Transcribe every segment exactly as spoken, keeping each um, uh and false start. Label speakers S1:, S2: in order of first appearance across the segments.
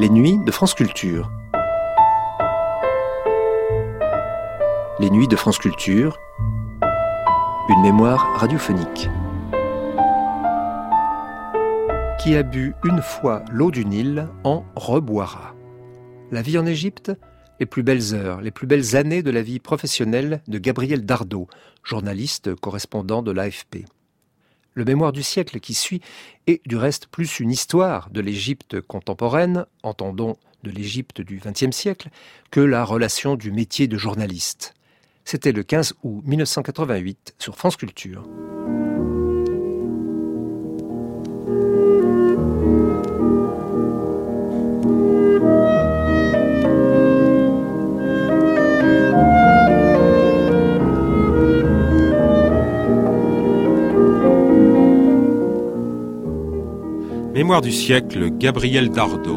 S1: Les nuits de France Culture. Les nuits de France Culture, une mémoire radiophonique. Qui a bu une fois l'eau du Nil en reboira. La vie en Égypte, les plus belles heures, les plus belles années de la vie professionnelle de Gabriel Dardo, journaliste correspondant de l'A F P. Le mémoire du siècle qui suit est du reste plus une histoire de l'Égypte contemporaine, entendons de l'Égypte du vingtième siècle, que la relation du métier de journaliste. C'était le quinze août mille neuf cent quatre-vingt-huit sur France Culture.
S2: Mémoire du siècle, Gabriel Dardo.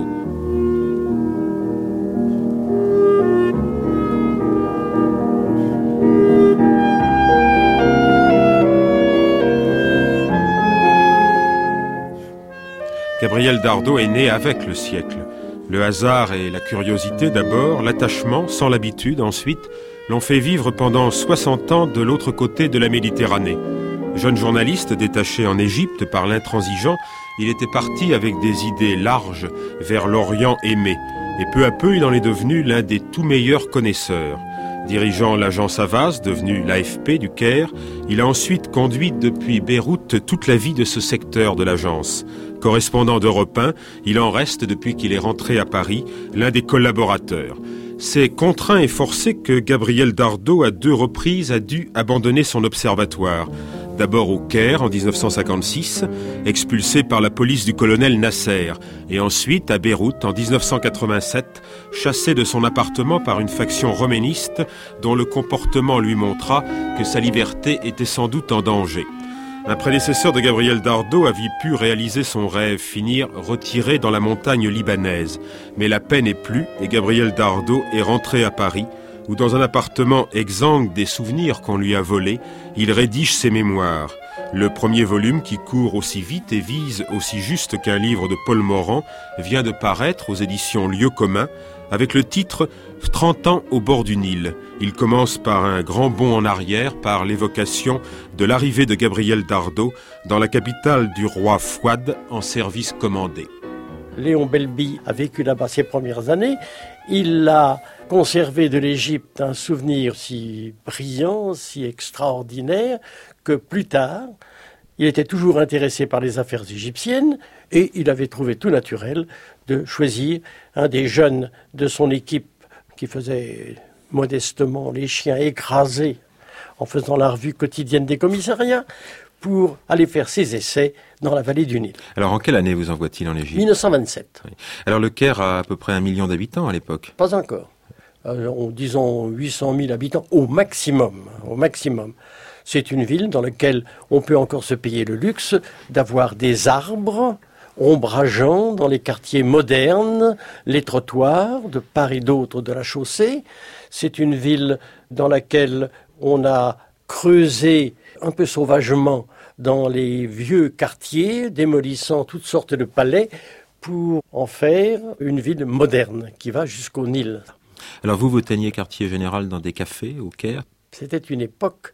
S2: Gabriel Dardo est né avec le siècle. Le hasard et la curiosité d'abord, l'attachement sans l'habitude ensuite, l'ont fait vivre pendant soixante ans de l'autre côté de la Méditerranée. Jeune journaliste détaché en Égypte par l'intransigeant, il était parti avec des idées larges vers l'Orient aimé. Et peu à peu, il en est devenu l'un des tout meilleurs connaisseurs. Dirigeant l'agence Havas, devenue l'A F P du Caire, il a ensuite conduit depuis Beyrouth toute la vie de ce secteur de l'agence. Correspondant d'Europe un, il en reste depuis qu'il est rentré à Paris, l'un des collaborateurs. C'est contraint et forcé que Gabriel Dardo, à deux reprises, a dû abandonner son observatoire. D'abord au Caire en dix-neuf cent cinquante-six, expulsé par la police du colonel Nasser, et ensuite à Beyrouth en dix-neuf cent quatre-vingt-sept, chassé de son appartement par une faction romainiste dont le comportement lui montra que sa liberté était sans doute en danger. Un prédécesseur de Gabriel Dardo avait pu réaliser son rêve, finir retiré dans la montagne libanaise. Mais la paix n'est plus et Gabriel Dardo est rentré à Paris, où dans un appartement exsangue des souvenirs qu'on lui a volés, il rédige ses mémoires. Le premier volume, qui court aussi vite et vise aussi juste qu'un livre de Paul Morand, vient de paraître aux éditions Lieu commun, avec le titre « trente ans au bord du Nil ». Il commence par un grand bond en arrière, par l'évocation de l'arrivée de Gabriel Dardo dans la capitale du roi Fouad en service commandé.
S3: Léon Belby a vécu là-bas ses premières années. Il a conservé de l'Égypte un souvenir si brillant, si extraordinaire, que plus tard, il était toujours intéressé par les affaires égyptiennes et il avait trouvé tout naturel de choisir un des jeunes de son équipe qui faisait modestement les chiens écrasés en faisant la revue quotidienne des commissariats pour aller faire ses essais dans la vallée du Nil.
S2: Alors en quelle année vous envoie-t-il en Égypte ?
S3: mille neuf cent vingt-sept.
S2: Oui. Alors le Caire a à peu près un million d'habitants à l'époque ?
S3: Pas encore. Euh, disons huit cent mille habitants au maximum. Au maximum. C'est une ville dans laquelle on peut encore se payer le luxe d'avoir des arbres ombrageant dans les quartiers modernes, les trottoirs de part et d'autre de la chaussée. C'est une ville dans laquelle on a creusé un peu sauvagement dans les vieux quartiers, démolissant toutes sortes de palais pour en faire une ville moderne qui va jusqu'au Nil.
S2: Alors vous, vous teniez quartier général dans des cafés au Caire ?
S3: C'était une époque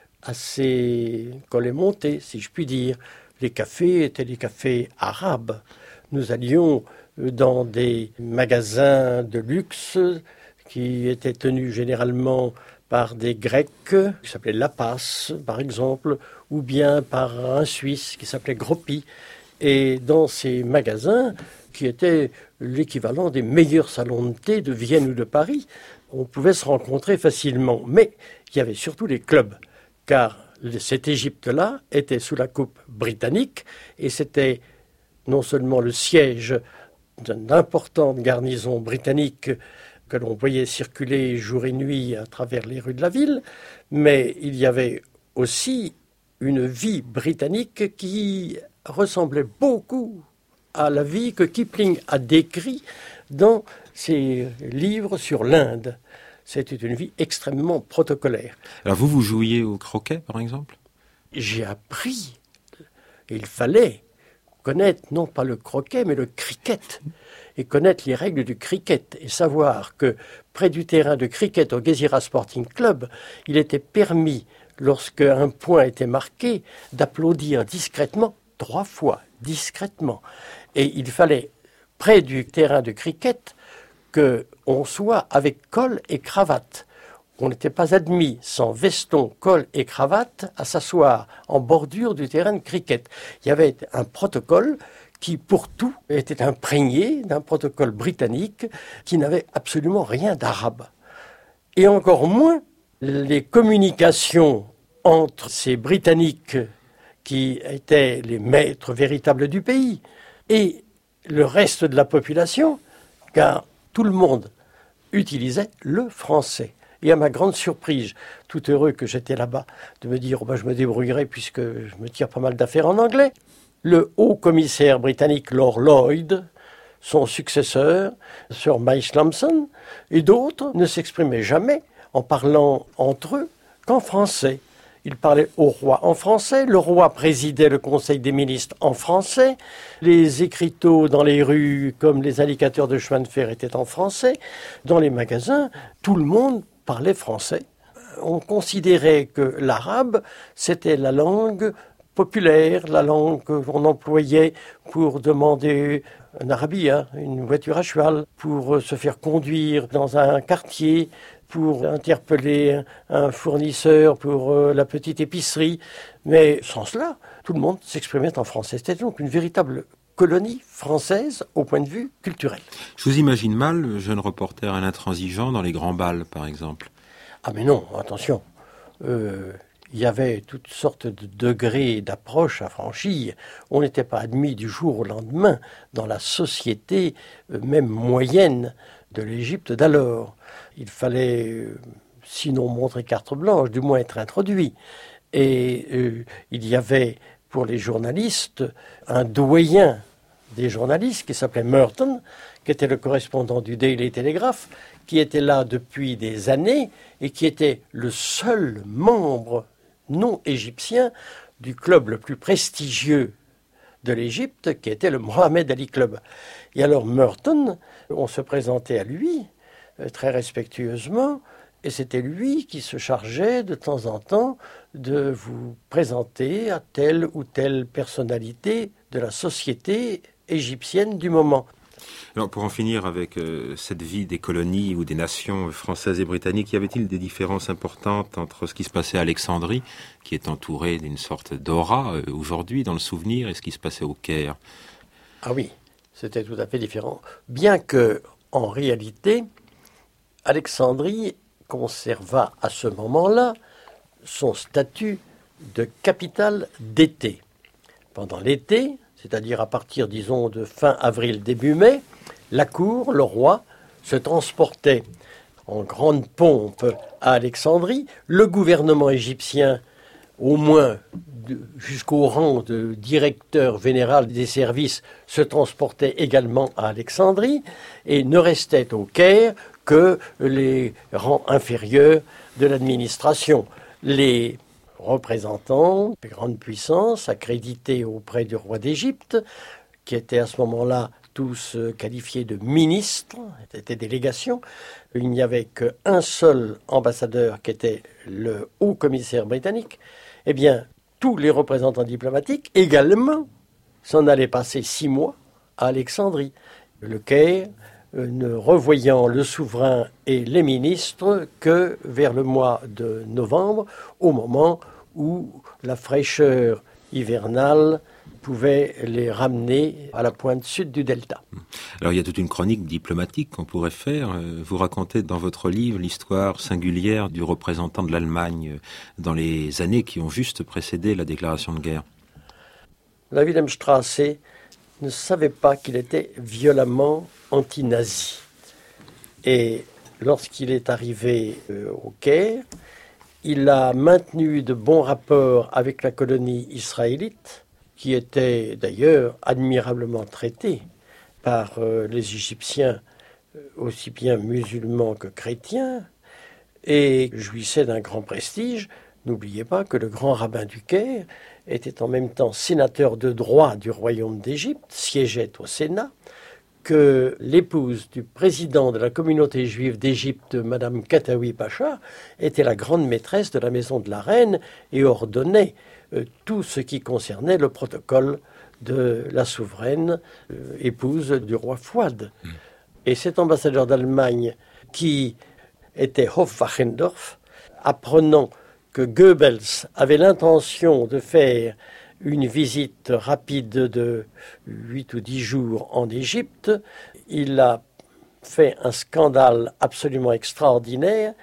S3: assez collet-monté, si je puis dire. Les cafés étaient des cafés arabes. Nous allions dans des magasins de luxe qui étaient tenus généralement par des Grecs, qui s'appelaient Lapas, par exemple, ou bien par un Suisse qui s'appelait Groppi. Et dans ces magasins, qui étaient l'équivalent des meilleurs salons de thé de Vienne ou de Paris, on pouvait se rencontrer facilement. Mais il y avait surtout les clubs, car cette Égypte-là était sous la coupe britannique et c'était non seulement le siège d'une importante garnison britannique que l'on voyait circuler jour et nuit à travers les rues de la ville, mais il y avait aussi une vie britannique qui ressemblait beaucoup à la vie que Kipling a décrit dans ses livres sur l'Inde. C'était une vie extrêmement protocolaire.
S2: Alors vous, vous jouiez au croquet, par exemple ?
S3: J'ai appris, il fallait connaître non pas le croquet, mais le cricket, et connaître les règles du cricket, et savoir que près du terrain de cricket au Gezira Sporting Club, il était permis, lorsque un point était marqué, d'applaudir discrètement, trois fois, discrètement. Et il fallait, près du terrain de cricket, qu'on soit avec col et cravate. On n'était pas admis sans veston, col et cravate à s'asseoir en bordure du terrain de cricket. Il y avait un protocole qui, pour tout, était imprégné d'un protocole britannique qui n'avait absolument rien d'arabe. Et encore moins les communications entre ces Britanniques qui étaient les maîtres véritables du pays et le reste de la population, car tout le monde utilisait le français. Et à ma grande surprise, tout heureux que j'étais là-bas, de me dire oh ben, je me débrouillerai puisque je me tire pas mal d'affaires en anglais, le haut-commissaire britannique Lord Lloyd, son successeur, Sir Miles Lampson, et d'autres ne s'exprimaient jamais en parlant entre eux qu'en français. Ils parlaient au roi en français, le roi présidait le conseil des ministres en français, les écriteaux dans les rues comme les indicateurs de chemin de fer étaient en français, dans les magasins, tout le monde parlait français. On considérait que l'arabe, c'était la langue populaire, la langue qu'on employait pour demander un arabia, une voiture à cheval, pour se faire conduire dans un quartier, pour interpeller un fournisseur pour la petite épicerie. Mais sans cela, tout le monde s'exprimait en français. C'était donc une véritable colonie française au point de vue culturel.
S2: Je vous imagine mal, jeune reporter à l'intransigeant, dans les grands bals, par exemple.
S3: Ah mais non, attention. Euh, il y avait toutes sortes de degrés d'approche à franchir. On n'était pas admis du jour au lendemain dans la société, euh, même moyenne, de l'Égypte d'alors. Il fallait, euh, sinon montrer carte blanche, du moins être introduit. Et euh, il y avait, pour les journalistes, un doyen des journalistes qui s'appelait Merton, qui était le correspondant du Daily Telegraph, qui était là depuis des années et qui était le seul membre non égyptien du club le plus prestigieux de l'Égypte, qui était le Mohamed Ali Club. Et alors Merton, on se présentait à lui euh, très respectueusement, et c'était lui qui se chargeait de temps en temps de vous présenter à telle ou telle personnalité de la société égyptienne du moment.
S2: Alors, pour en finir avec euh, cette vie des colonies ou des nations françaises et britanniques, y avait-il des différences importantes entre ce qui se passait à Alexandrie, qui est entouré d'une sorte d'aura euh, aujourd'hui dans le souvenir, et ce qui se passait au Caire?
S3: Ah oui, c'était tout à fait différent. Bien que, en réalité, Alexandrie conserva à ce moment-là son statut de capitale d'été. Pendant l'été, c'est-à-dire à partir, disons, de fin avril, début mai, la cour, le roi, se transportait en grande pompe à Alexandrie. Le gouvernement égyptien, au moins de, jusqu'au rang de directeur vénéral des services, se transportait également à Alexandrie et ne restait au Caire que les rangs inférieurs de l'administration. Les représentants des grandes puissances accrédités auprès du roi d'Égypte, qui étaient à ce moment-là tous qualifiés de ministres, étaient délégations. Il n'y avait qu'un seul ambassadeur qui était le haut-commissaire britannique. Eh bien, tous les représentants diplomatiques également s'en allaient passer six mois à Alexandrie. Le Caire, ne revoyant le souverain et les ministres que vers le mois de novembre, au moment où la fraîcheur hivernale pouvait les ramener à la pointe sud du delta.
S2: Alors il y a toute une chronique diplomatique qu'on pourrait faire. Vous racontez dans votre livre l'histoire singulière du représentant de l'Allemagne dans les années qui ont juste précédé la déclaration de guerre.
S3: La Wilhelmstrasse ne savait pas qu'il était violemment anti-nazi. Et lorsqu'il est arrivé euh, au Caire, il a maintenu de bons rapports avec la colonie israélite, qui était d'ailleurs admirablement traitée par euh, les Égyptiens, aussi bien musulmans que chrétiens, et jouissait d'un grand prestige, N'oubliez pas que le grand rabbin du Caire était en même temps sénateur de droit du royaume d'Égypte, siégeait au Sénat, que l'épouse du président de la communauté juive d'Égypte, Madame Kataoui Pacha, était la grande maîtresse de la maison de la reine et ordonnait euh, tout ce qui concernait le protocole de la souveraine euh, épouse du roi Fouad. Mmh. Et cet ambassadeur d'Allemagne qui était Hofwachendorf, apprenant que Goebbels avait l'intention de faire une visite rapide de huit ou dix jours en Égypte, il a fait un scandale absolument extraordinaire.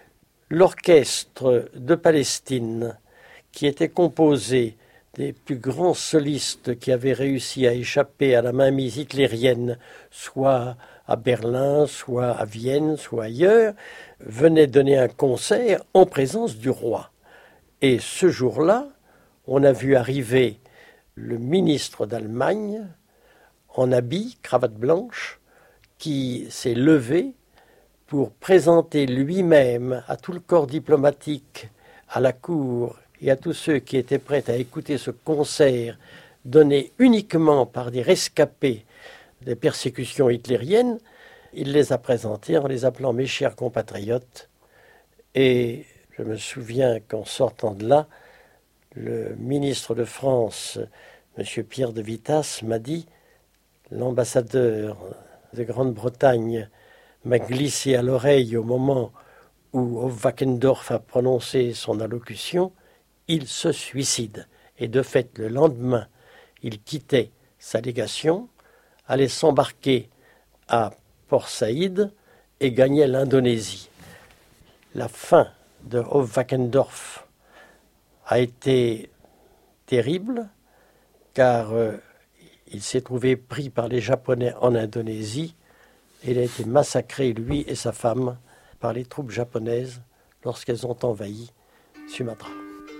S3: L'orchestre de Palestine, qui était composé des plus grands solistes qui avaient réussi à échapper à la mainmise hitlérienne, soit à Berlin, soit à Vienne, soit ailleurs, venait donner un concert en présence du roi. Et ce jour-là, on a vu arriver le ministre d'Allemagne en habit, cravate blanche, qui s'est levé pour présenter lui-même à tout le corps diplomatique, à la cour et à tous ceux qui étaient prêts à écouter ce concert donné uniquement par des rescapés des persécutions hitlériennes. Il les a présentés en les appelant « mes chers compatriotes ». Et je me souviens qu'en sortant de là, le ministre de France, M. Pierre de Vittas, m'a dit « L'ambassadeur de Grande-Bretagne m'a glissé à l'oreille au moment où Wackendorf a prononcé son allocution, il se suicide. » Et de fait, le lendemain, il quittait sa légation, allait s'embarquer à Port Saïd et gagnait l'Indonésie. La fin de Wackendorf a été terrible, car euh, il s'est trouvé pris par les Japonais en Indonésie et il a été massacré, lui et sa femme, par les troupes japonaises lorsqu'elles ont envahi Sumatra.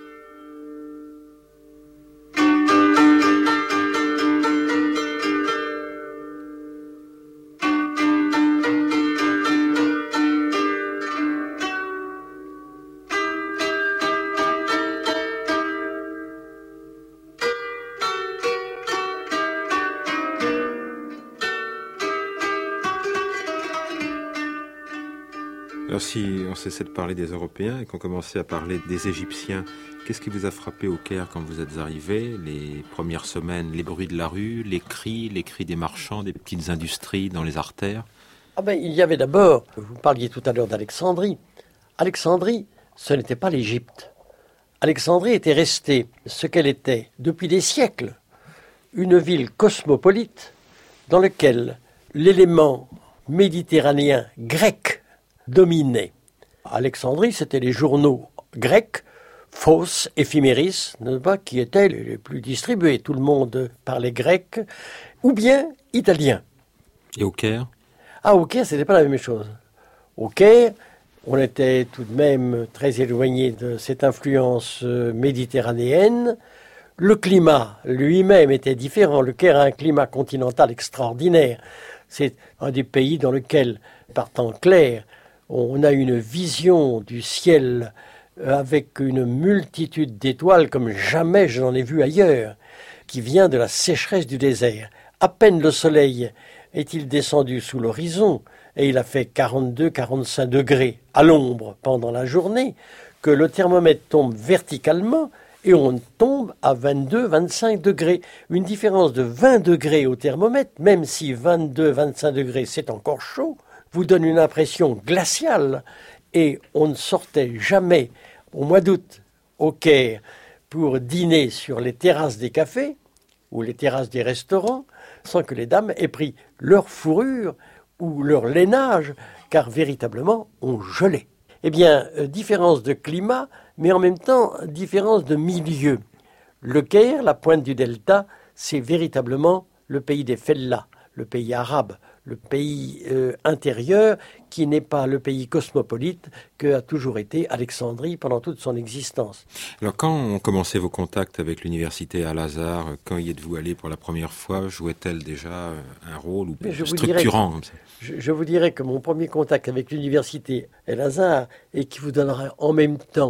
S2: Alors si on cessait de parler des Européens et qu'on commençait à parler des Égyptiens, qu'est-ce qui vous a frappé au Caire quand vous êtes arrivé? Les premières semaines, les bruits de la rue, les cris, les cris des marchands, des petites industries dans les artères?
S3: Ah ben, il y avait d'abord, vous parliez tout à l'heure d'Alexandrie. Alexandrie, ce n'était pas l'Égypte. Alexandrie était restée ce qu'elle était depuis des siècles, une ville cosmopolite dans laquelle l'élément méditerranéen grec dominait. Alexandrie, c'était les journaux grecs, Phos, Éphéméris, qui étaient les plus distribués. Tout le monde parlait grec, ou bien italien.
S2: Et au Caire?
S3: Ah, au Caire, c'était pas la même chose. Au Caire, on était tout de même très éloigné de cette influence méditerranéenne. Le climat lui-même était différent. Le Caire a un climat continental extraordinaire. C'est un des pays dans lequel, par temps clair, on a une vision du ciel avec une multitude d'étoiles comme jamais je n'en ai vu ailleurs, qui vient de la sécheresse du désert. À peine le soleil est-il descendu sous l'horizon, et il a fait quarante-deux à quarante-cinq degrés à l'ombre pendant la journée, que le thermomètre tombe verticalement et on tombe à vingt-deux à vingt-cinq degrés. Une différence de vingt degrés au thermomètre, même si vingt-deux à vingt-cinq degrés c'est encore chaud, vous donne une impression glaciale. Et on ne sortait jamais au mois d'août au Caire pour dîner sur les terrasses des cafés ou les terrasses des restaurants sans que les dames aient pris leur fourrure ou leur lainage, car véritablement on gelait. Eh bien, euh, différence de climat, mais en même temps différence de milieu. Le Caire, la pointe du delta, c'est véritablement le pays des fellahs, le pays arabe, le pays euh, intérieur qui n'est pas le pays cosmopolite que a toujours été Alexandrie pendant toute son existence.
S2: Alors quand ont commencé vos contacts avec l'université Al-Azhar, quand y êtes-vous allé pour la première fois? Jouait-elle déjà un rôle ou structurant comme ça?
S3: je, je vous dirais que mon premier contact avec l'université Al-Azhar, et qui vous donnera en même temps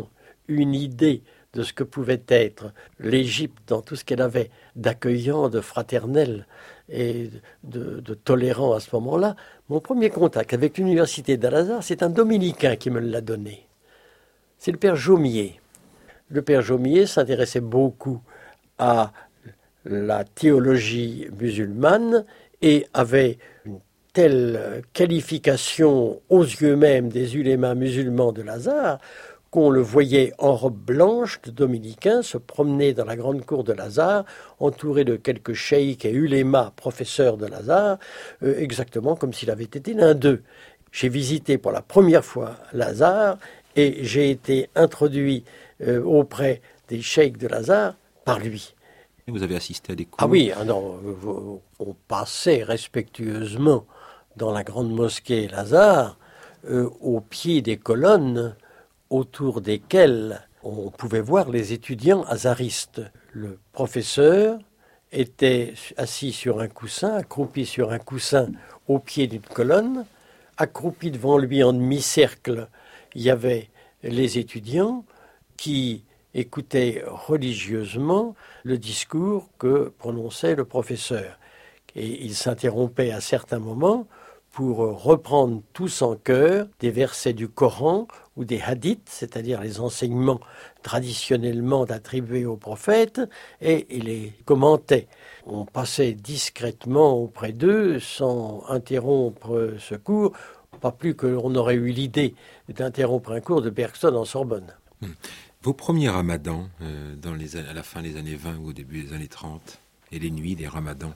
S3: une idée de ce que pouvait être l'Égypte dans tout ce qu'elle avait d'accueillant, de fraternel et de, de tolérant à ce moment-là, mon premier contact avec l'université d'Al-Azhar, c'est un dominicain qui me l'a donné. C'est le père Jaumier. Le père Jaumier s'intéressait beaucoup à la théologie musulmane et avait une telle qualification aux yeux même des ulémas musulmans de Lazare qu'on le voyait en robe blanche de dominicain se promener dans la grande cour de Lazare, entouré de quelques cheikhes et ulémas professeurs de Lazare, euh, exactement comme s'il avait été l'un d'eux. J'ai visité pour la première fois Lazare et j'ai été introduit euh, auprès des cheikhes de Lazare par lui.
S4: Et vous avez assisté à des cours?
S3: Ah oui, ah non, on passait respectueusement dans la grande mosquée Lazare, euh, au pied des colonnes, autour desquelles on pouvait voir les étudiants azaristes. Le professeur était assis sur un coussin, accroupi sur un coussin au pied d'une colonne. Accroupi devant lui en demi-cercle, il y avait les étudiants qui écoutaient religieusement le discours que prononçait le professeur. Et il s'interrompait à certains moments pour reprendre tous en chœur des versets du Coran ou des hadiths, c'est-à-dire les enseignements traditionnellement attribués aux prophètes, et il les commentait. On passait discrètement auprès d'eux sans interrompre ce cours, pas plus que l'on aurait eu l'idée d'interrompre un cours de Bergson en Sorbonne.
S4: Vos premiers ramadans, euh, dans les, à la fin des années vingt ou au début des années trente, et les nuits des ramadans?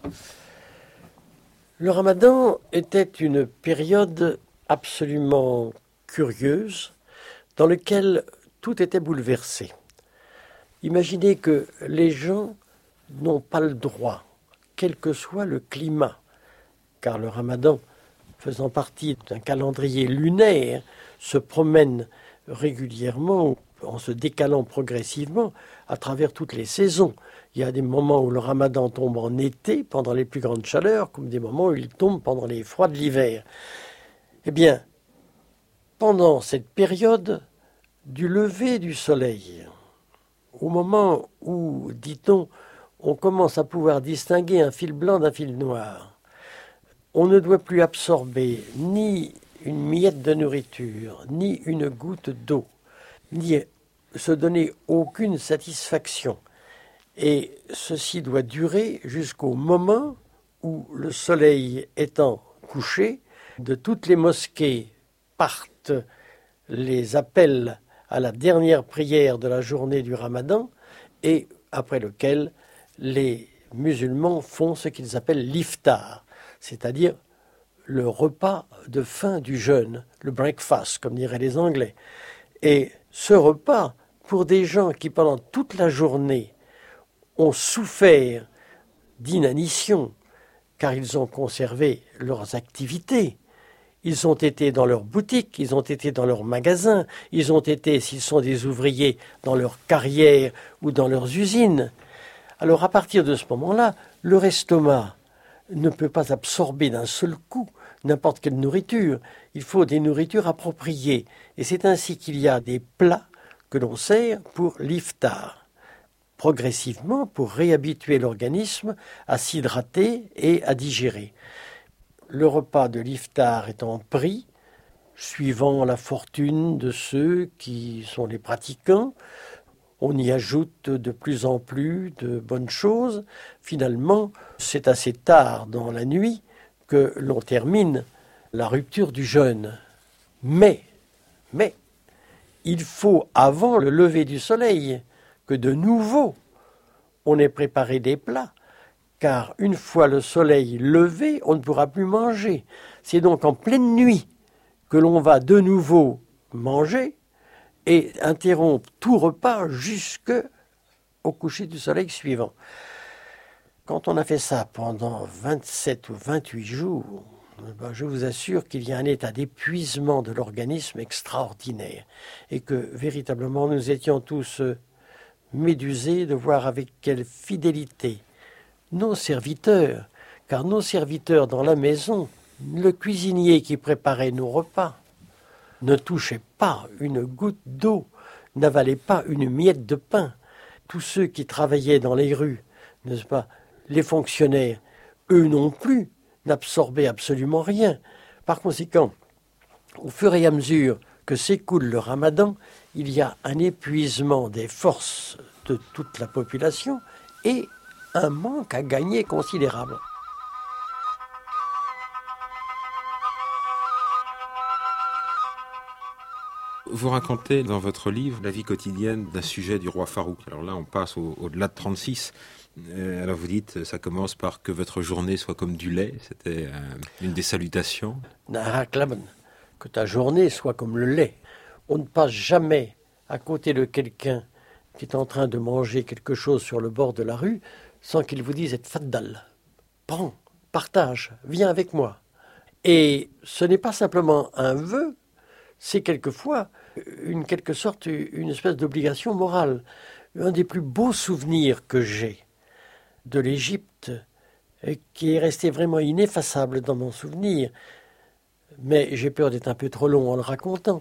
S3: Le ramadan était une période absolument curieuse dans laquelle tout était bouleversé. Imaginez que les gens n'ont pas le droit, quel que soit le climat, car le ramadan, faisant partie d'un calendrier lunaire, se promène régulièrement en se décalant progressivement à travers toutes les saisons. Il y a des moments où le ramadan tombe en été, pendant les plus grandes chaleurs, comme des moments où il tombe pendant les froids de l'hiver. Eh bien, pendant cette période du lever du soleil, au moment où, dit-on, on commence à pouvoir distinguer un fil blanc d'un fil noir, on ne doit plus absorber ni une miette de nourriture, ni une goutte d'eau, ni se donner aucune satisfaction. Et ceci doit durer jusqu'au moment où, le soleil étant couché, de toutes les mosquées partent les appels à la dernière prière de la journée du Ramadan, et après lequel les musulmans font ce qu'ils appellent l'iftar, c'est-à-dire le repas de fin du jeûne, le breakfast, comme diraient les Anglais. Et ce repas, pour des gens qui pendant toute la journée ont souffert d'inanition, car ils ont conservé leurs activités. Ils ont été dans leurs boutiques, ils ont été dans leurs magasins, ils ont été, s'ils sont des ouvriers, dans leurs carrières ou dans leurs usines. Alors à partir de ce moment-là, leur estomac ne peut pas absorber d'un seul coup n'importe quelle nourriture. Il faut des nourritures appropriées. Et c'est ainsi qu'il y a des plats que l'on sert pour l'iftar, progressivement pour réhabituer l'organisme à s'hydrater et à digérer. Le repas de l'iftar étant pris, suivant la fortune de ceux qui sont les pratiquants, on y ajoute de plus en plus de bonnes choses. Finalement, c'est assez tard dans la nuit que l'on termine la rupture du jeûne. Mais, mais, il faut, avant le lever du soleil, que de nouveau, on ait préparé des plats, car une fois le soleil levé, on ne pourra plus manger. C'est donc en pleine nuit que l'on va de nouveau manger et interrompre tout repas jusqu'au coucher du soleil suivant. Quand on a fait ça pendant vingt-sept ou vingt-huit jours, ben je vous assure qu'il y a un état d'épuisement de l'organisme extraordinaire et que véritablement nous étions tous médusés de voir avec quelle fidélité nos serviteurs, car nos serviteurs dans la maison, le cuisinier qui préparait nos repas, ne touchait pas une goutte d'eau, n'avalaient pas une miette de pain. Tous ceux qui travaillaient dans les rues, n'est-ce pas, les fonctionnaires, eux non plus, n'absorbaient absolument rien. Par conséquent, au fur et à mesure que s'écoule le ramadan, il y a un épuisement des forces de toute la population et un manque à gagner considérable.
S4: Vous racontez dans votre livre la vie quotidienne d'un sujet du roi Farouk. Alors là, on passe au, au-delà de trente-six. Euh, alors vous dites, ça commence par que votre journée soit comme du lait. C'était euh, une des salutations.
S3: Que ta journée soit comme le lait. On ne passe jamais à côté de quelqu'un qui est en train de manger quelque chose sur le bord de la rue sans qu'il vous dise « Tfaddal ». Prends, partage, viens avec moi. Et ce n'est pas simplement un vœu, c'est quelquefois une quelque sorte une espèce d'obligation morale. Un des plus beaux souvenirs que j'ai de l'Égypte, et qui est resté vraiment ineffaçable dans mon souvenir, mais j'ai peur d'être un peu trop long en le racontant.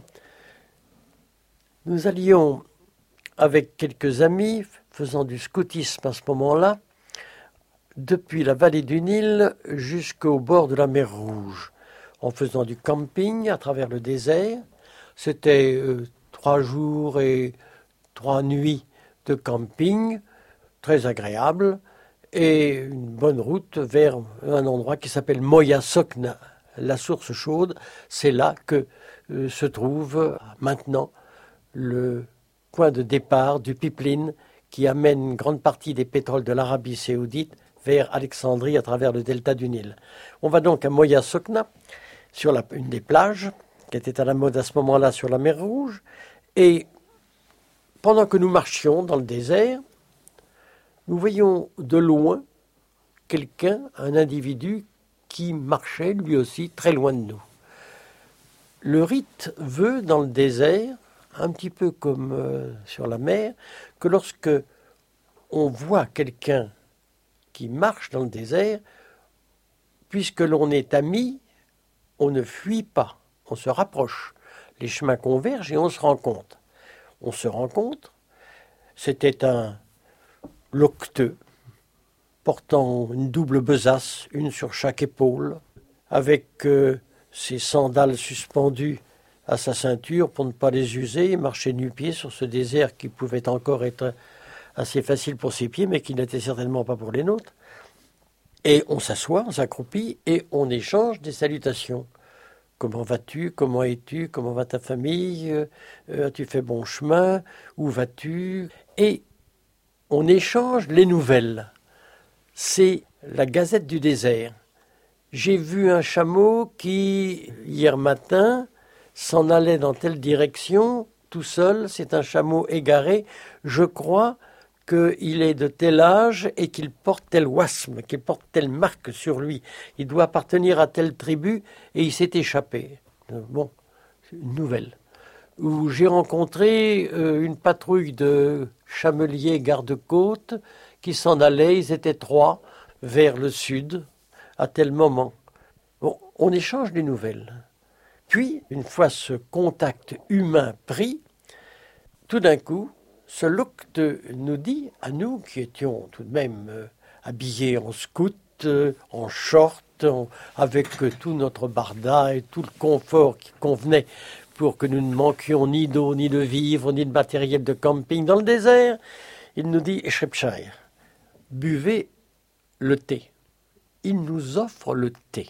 S3: Nous allions avec quelques amis, faisant du scoutisme à ce moment-là, depuis la vallée du Nil jusqu'au bord de la mer Rouge, en faisant du camping à travers le désert. C'était euh, trois jours et trois nuits de camping, très agréable, et une bonne route vers un endroit qui s'appelle Moya Sokna, la source chaude. C'est là que euh, se trouve maintenant le point de départ du pipeline qui amène une grande partie des pétroles de l'Arabie saoudite vers Alexandrie à travers le delta du Nil. On va donc à Moya Sokna, sur la, une des plages, qui était à la mode à ce moment-là sur la mer Rouge, et pendant que nous marchions dans le désert, nous voyions de loin quelqu'un, un individu, qui marchait lui aussi très loin de nous. Le rite veut dans le désert, un petit peu comme euh, sur la mer, que lorsque on voit quelqu'un qui marche dans le désert, puisque l'on est amis, on ne fuit pas, on se rapproche. Les chemins convergent et on se rencontre. On se rencontre, c'était un locteux, portant une double besace, une sur chaque épaule, avec euh, ses sandales suspendues à sa ceinture pour ne pas les user, et marchait nu-pied sur ce désert qui pouvait encore être assez facile pour ses pieds, mais qui n'était certainement pas pour les nôtres. Et on s'assoit, on s'accroupit, et on échange des salutations. Comment vas-tu? Comment es-tu? Comment va ta famille? euh, As-tu fait bon chemin? Où vas-tu? Et on échange les nouvelles. C'est la Gazette du désert. J'ai vu un chameau qui, hier matin, s'en allait dans telle direction, tout seul. C'est un chameau égaré. Je crois qu'il est de tel âge et qu'il porte tel wasm, qu'il porte telle marque sur lui. Il doit appartenir à telle tribu et il s'est échappé. Bon, une nouvelle. Où j'ai rencontré euh, une patrouille de chameliers garde-côte qui s'en allaient, ils étaient trois, vers le sud, à tel moment. Bon, on échange des nouvelles. Puis, une fois ce contact humain pris, tout d'un coup, ce locteux nous dit, à nous qui étions tout de même euh, habillés en scout, euh, en short, en, avec euh, tout notre barda et tout le confort qui convenait pour que nous ne manquions ni d'eau, ni de vivres, ni de matériel de camping dans le désert, il nous dit « Eshrepshire, buvez le thé ». Il nous offre le thé.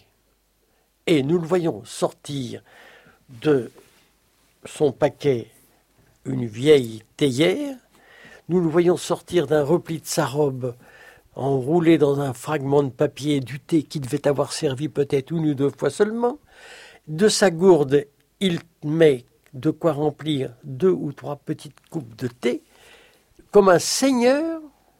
S3: Et nous le voyons sortir de son paquet une vieille théière, nous le voyons sortir d'un repli de sa robe, enroulé dans un fragment de papier du thé qui devait avoir servi peut-être une ou deux fois seulement. De sa gourde, il met de quoi remplir deux ou trois petites coupes de thé. Comme un seigneur,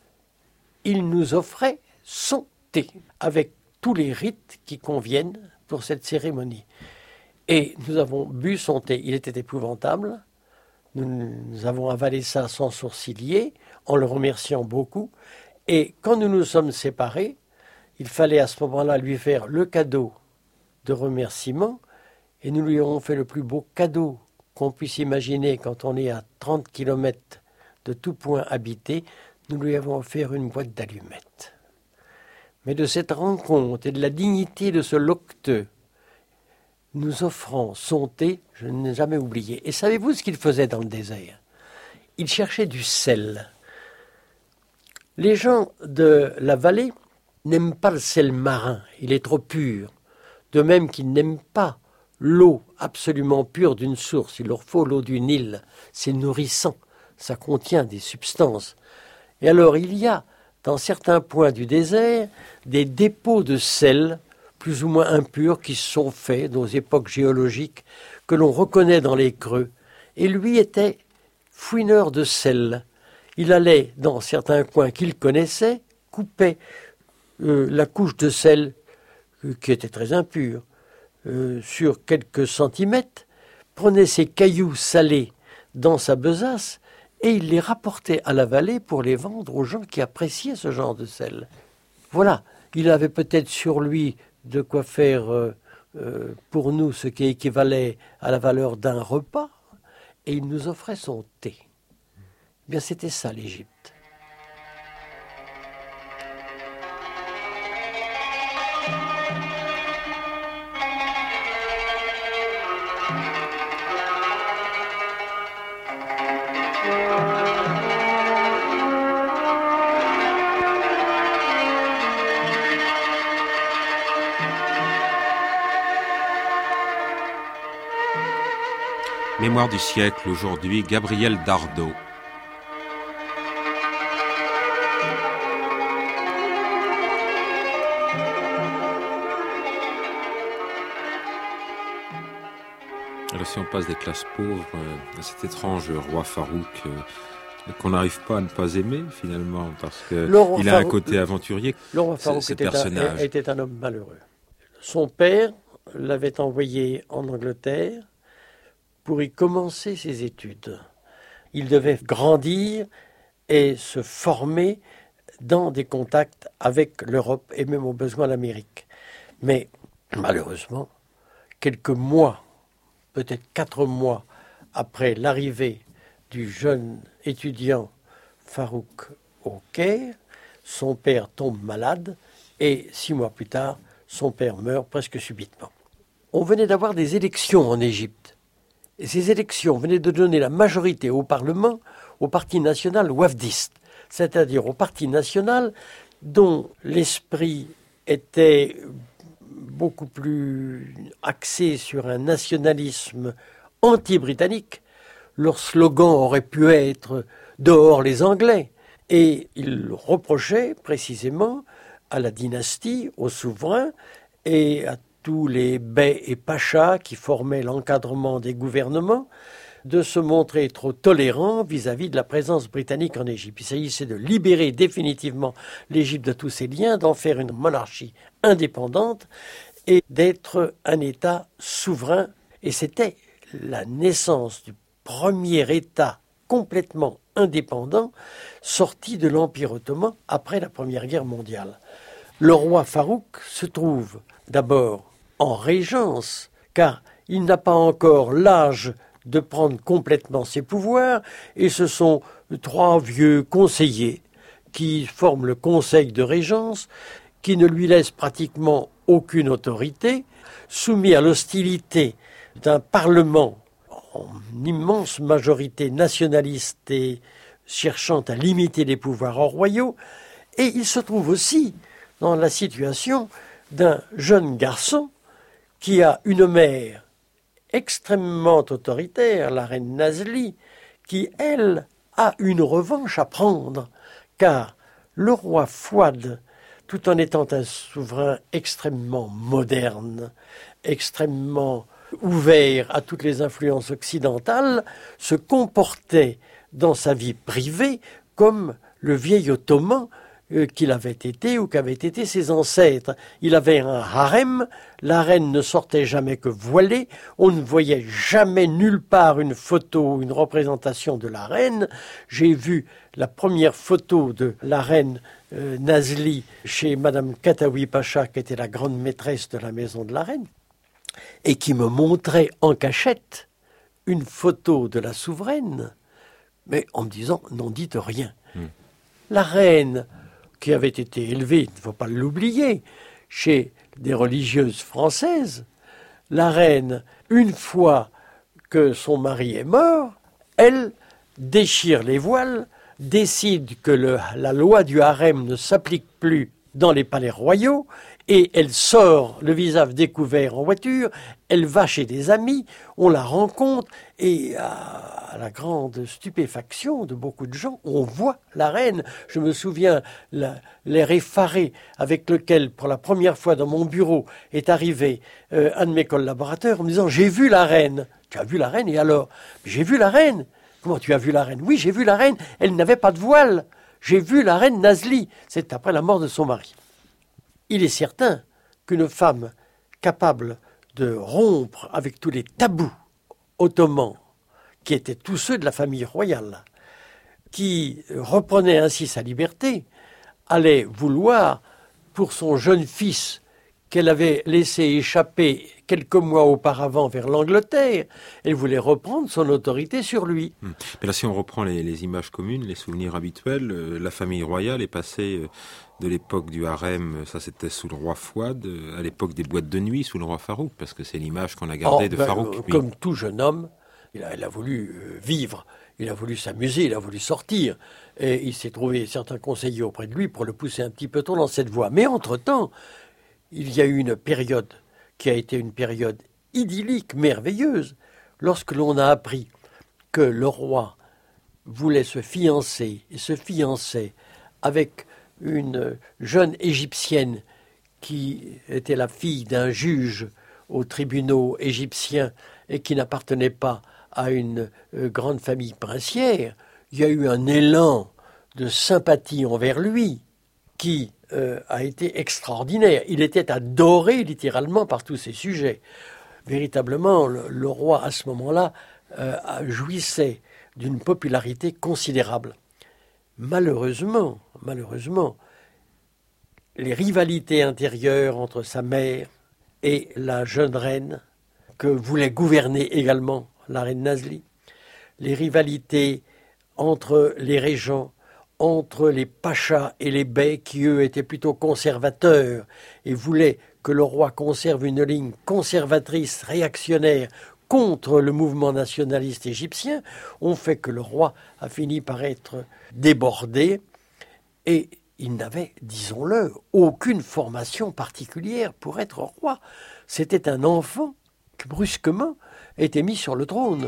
S3: il nous offrait son thé, avec tous les rites qui conviennent pour cette cérémonie. Et nous avons bu son thé. Il était épouvantable. Nous, nous avons avalé ça sans sourciller, en le remerciant beaucoup. Et quand nous nous sommes séparés, il fallait à ce moment-là lui faire le cadeau de remerciement. Et nous lui avons fait le plus beau cadeau qu'on puisse imaginer quand on est à trente kilomètres de tout point habité, nous lui avons offert une boîte d'allumettes. Mais de cette rencontre et de la dignité de ce loqueteux, nous offrant son thé, je ne l'ai jamais oublié. Et savez-vous ce qu'il faisait dans le désert? Il cherchait du sel. Les gens de la vallée n'aiment pas le sel marin, il est trop pur. De même qu'ils n'aiment pas l'eau absolument pure d'une source. Il leur faut l'eau du Nil, c'est nourrissant, ça contient des substances. Et alors il y a, dans certains points du désert, des dépôts de sel plus ou moins impurs qui se sont faits dans les époques géologiques, que l'on reconnaît dans les creux. Et lui était fouineur de sel. Il allait dans certains coins qu'il connaissait, coupait euh, la couche de sel, euh, qui était très impure, euh, sur quelques centimètres, prenait ses cailloux salés dans sa besace, et il les rapportait à la vallée pour les vendre aux gens qui appréciaient ce genre de sel. Voilà, il avait peut-être sur lui de quoi faire euh, euh, pour nous ce qui équivalait à la valeur d'un repas, et il nous offrait son thé. Eh bien, c'était ça l'Égypte.
S2: Mémoire du siècle, aujourd'hui, Gabriel Dardo. Alors si on passe des classes pauvres euh, à cet étrange roi Farouk euh, qu'on n'arrive pas à ne pas aimer finalement, parce qu'il a Farouk, un côté aventurier.
S3: Le roi Farouk était un, était un homme malheureux. Son père l'avait envoyé en Angleterre pour y commencer ses études. Il devait grandir et se former dans des contacts avec l'Europe et même au besoin l'Amérique. Mais malheureusement, quelques mois, peut-être quatre mois après l'arrivée du jeune étudiant Farouk au Caire, son père tombe malade et six mois plus tard, son père meurt presque subitement. On venait d'avoir des élections en Égypte. Et ces élections venaient de donner la majorité au Parlement au parti national wafdiste, c'est-à-dire au parti national dont l'esprit était beaucoup plus axé sur un nationalisme anti-britannique. Leur slogan aurait pu être « dehors les Anglais ». Et ils reprochaient précisément à la dynastie, au souverain et à tous les bey et pachas qui formaient l'encadrement des gouvernements, de se montrer trop tolérants vis-à-vis de la présence britannique en Égypte. Il s'agissait de libérer définitivement l'Égypte de tous ses liens, d'en faire une monarchie indépendante et d'être un État souverain. Et c'était la naissance du premier État complètement indépendant sorti de l'Empire ottoman après la Première Guerre mondiale. Le roi Farouk se trouve d'abord en régence, car il n'a pas encore l'âge de prendre complètement ses pouvoirs, et ce sont trois vieux conseillers qui forment le conseil de régence, qui ne lui laissent pratiquement aucune autorité, soumis à l'hostilité d'un parlement en immense majorité nationaliste et cherchant à limiter les pouvoirs royaux, et il se trouve aussi dans la situation d'un jeune garçon qui a une mère extrêmement autoritaire, la reine Nazli, qui, elle, a une revanche à prendre, car le roi Fouad, tout en étant un souverain extrêmement moderne, extrêmement ouvert à toutes les influences occidentales, se comportait dans sa vie privée comme le vieil ottoman qu'il avait été ou qu'avaient été ses ancêtres. Il avait un harem, la reine ne sortait jamais que voilée, on ne voyait jamais nulle part une photo, une représentation de la reine. J'ai vu la première photo de la reine euh, Nazli chez Madame Kataoui Pacha, qui était la grande maîtresse de la maison de la reine, et qui me montrait en cachette une photo de la souveraine, mais en me disant « n'en dites rien mmh. ». La reine, qui avait été élevée, il ne faut pas l'oublier, chez des religieuses françaises, la reine, une fois que son mari est mort, elle déchire les voiles, décide que le, la loi du harem ne s'applique plus dans les palais royaux, et elle sort le visage découvert en voiture, elle va chez des amis, on la rencontre, et à la grande stupéfaction de beaucoup de gens, on voit la reine. Je me souviens la, l'air effaré avec lequel, pour la première fois dans mon bureau, est arrivé euh, un de mes collaborateurs en me disant « J'ai vu la reine ». « Tu as vu la reine, et alors ?»« J'ai vu la reine ». « Comment tu as vu la reine ?»« Oui, j'ai vu la reine, elle n'avait pas de voile. J'ai vu la reine Nazli. » C'est après la mort de son mari. Il est certain qu'une femme capable de rompre avec tous les tabous ottomans, qui étaient tous ceux de la famille royale, qui reprenait ainsi sa liberté, allait vouloir, pour son jeune fils qu'elle avait laissé échapper quelques mois auparavant vers l'Angleterre, elle voulait reprendre son autorité sur lui.
S4: Mais là, si on reprend les, les images communes, les souvenirs habituels, euh, la famille royale est passée euh, de l'époque du harem, ça c'était sous le roi Fouad, euh, à l'époque des boîtes de nuit sous le roi Farouk, parce que c'est l'image qu'on a gardée oh, de ben, Farouk.
S3: Euh, comme tout jeune homme, il a, il a voulu euh, vivre, il a voulu s'amuser, il a voulu sortir, et il s'est trouvé certains conseillers auprès de lui pour le pousser un petit peu trop dans cette voie. Mais entre-temps, il y a eu une période qui a été une période idyllique, merveilleuse, lorsque l'on a appris que le roi voulait se fiancer et se fiançait avec une jeune égyptienne qui était la fille d'un juge aux tribunaux égyptiens et qui n'appartenait pas à une grande famille princière. Il y a eu un élan de sympathie envers lui qui euh, a été extraordinaire. Il était adoré littéralement par tous ses sujets. Véritablement, le, le roi, à ce moment-là, euh, jouissait d'une popularité considérable. Malheureusement, malheureusement, les rivalités intérieures entre sa mère et la jeune reine, que voulait gouverner également la reine Nazli, les rivalités entre les régents, entre les pachas et les bey, qui eux étaient plutôt conservateurs et voulaient que le roi conserve une ligne conservatrice, réactionnaire, contre le mouvement nationaliste égyptien, ont fait que le roi a fini par être débordé et il n'avait, disons-le, aucune formation particulière pour être roi. C'était un enfant qui, brusquement, était mis sur le trône.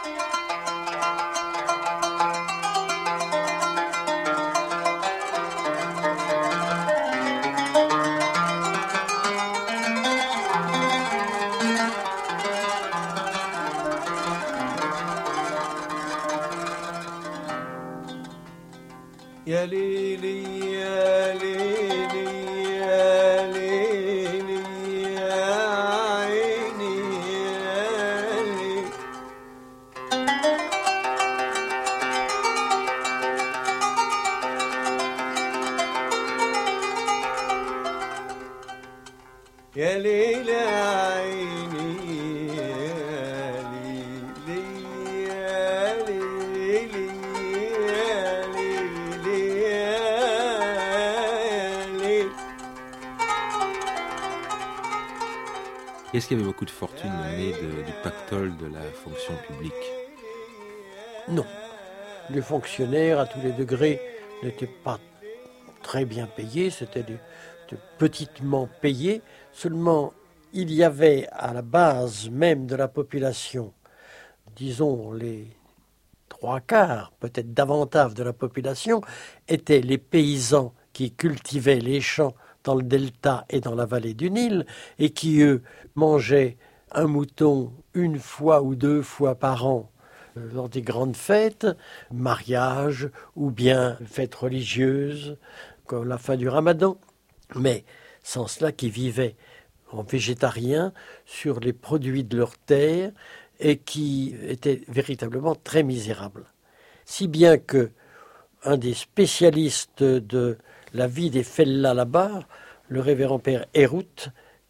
S4: Est-ce qu'il y avait beaucoup de fortune née de, du pactole de la fonction publique?
S3: Non. Les fonctionnaires, à tous les degrés, n'étaient pas très bien payés, c'était de, de petitement payés. Seulement, il y avait à la base même de la population, disons les trois quarts, peut-être davantage de la population, étaient les paysans qui cultivaient les champs dans le delta et dans la vallée du Nil, et qui, eux, mangeaient un mouton une fois ou deux fois par an euh, lors des grandes fêtes, mariages ou bien fêtes religieuses, comme la fin du ramadan, mais sans cela qui vivaient en végétarien sur les produits de leur terre et qui étaient véritablement très misérables. Si bien que un des spécialistes de la vie des fellahs là-bas, le révérend père Hérout,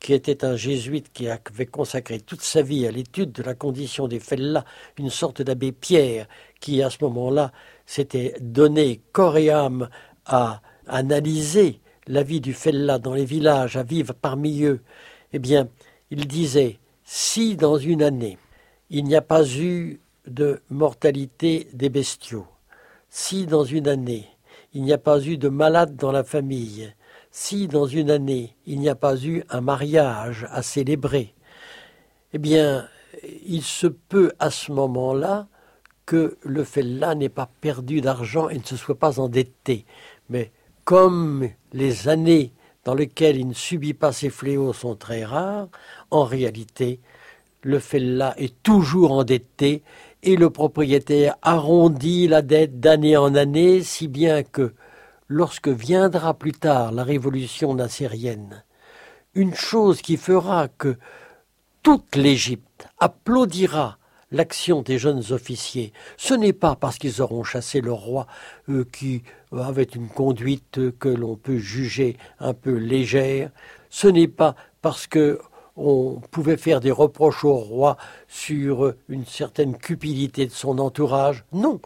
S3: qui était un jésuite qui avait consacré toute sa vie à l'étude de la condition des fellahs, une sorte d'abbé Pierre qui, à ce moment-là, s'était donné corps et âme à analyser la vie du fellah dans les villages, à vivre parmi eux, eh bien, il disait, si dans une année, il n'y a pas eu de mortalité des bestiaux, si dans une année, il n'y a pas eu de malade dans la famille, si dans une année, il n'y a pas eu un mariage à célébrer, eh bien, il se peut à ce moment-là que le fellah n'ait pas perdu d'argent et ne se soit pas endetté. Mais comme les années dans lesquelles il ne subit pas ces fléaux sont très rares, en réalité, le fellah est toujours endetté et le propriétaire arrondit la dette d'année en année, si bien que lorsque viendra plus tard la révolution nassérienne, une chose qui fera que toute l'Égypte applaudira l'action des jeunes officiers, ce n'est pas parce qu'ils auront chassé le roi euh, qui avait une conduite que l'on peut juger un peu légère, ce n'est pas parce que on pouvait faire des reproches au roi sur une certaine cupidité de son entourage. Non,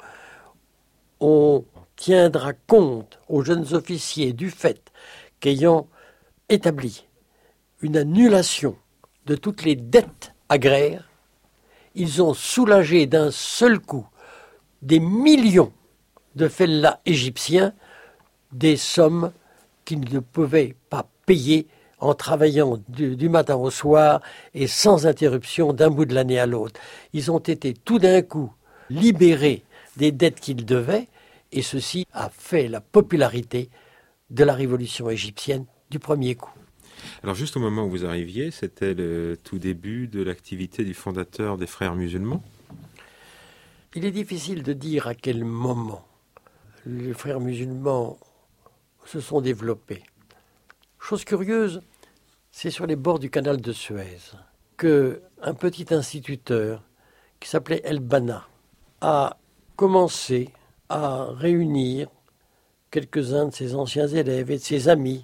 S3: on tiendra compte aux jeunes officiers du fait qu'ayant établi une annulation de toutes les dettes agraires, ils ont soulagé d'un seul coup des millions de fellahs égyptiens des sommes qu'ils ne pouvaient pas payer en travaillant du, du matin au soir et sans interruption d'un bout de l'année à l'autre. Ils ont été tout d'un coup libérés des dettes qu'ils devaient et ceci a fait la popularité de la révolution égyptienne du premier coup.
S4: Alors juste au moment où vous arriviez, c'était le tout début de l'activité du fondateur des Frères musulmans?
S3: Il est difficile de dire à quel moment les Frères musulmans se sont développés. Chose curieuse, c'est sur les bords du canal de Suez qu'un petit instituteur qui s'appelait El Banna a commencé à réunir quelques-uns de ses anciens élèves et de ses amis.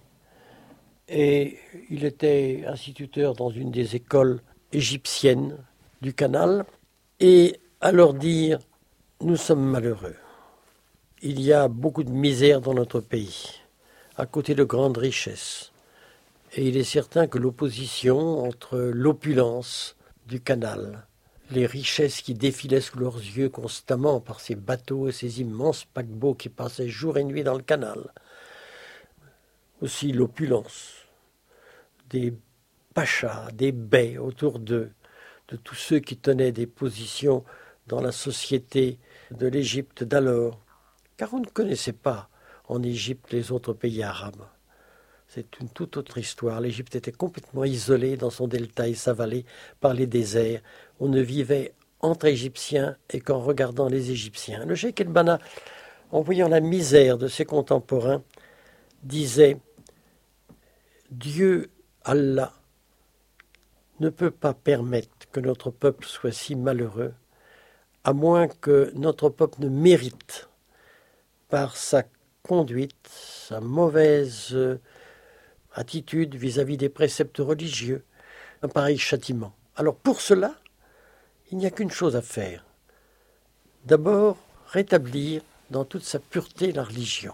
S3: Et il était instituteur dans une des écoles égyptiennes du canal, et à leur dire « Nous sommes malheureux. Il y a beaucoup de misère dans notre pays, à côté de grandes richesses. Et il est certain que l'opposition entre l'opulence du canal, les richesses qui défilaient sous leurs yeux constamment par ces bateaux et ces immenses paquebots qui passaient jour et nuit dans le canal, aussi l'opulence des pachas, des bey autour d'eux, de tous ceux qui tenaient des positions dans la société de l'Égypte d'alors, car on ne connaissait pas en Égypte les autres pays arabes. C'est une toute autre histoire. L'Égypte était complètement isolée dans son delta et sa vallée par les déserts. On ne vivait entre Égyptiens et qu'en regardant les Égyptiens. Le cheikh El Banna, en voyant la misère de ses contemporains, disait « Dieu, Allah, ne peut pas permettre que notre peuple soit si malheureux, à moins que notre peuple ne mérite, par sa conduite, sa mauvaise attitude vis-à-vis des préceptes religieux, un pareil châtiment. Alors pour cela, il n'y a qu'une chose à faire. D'abord, rétablir dans toute sa pureté la religion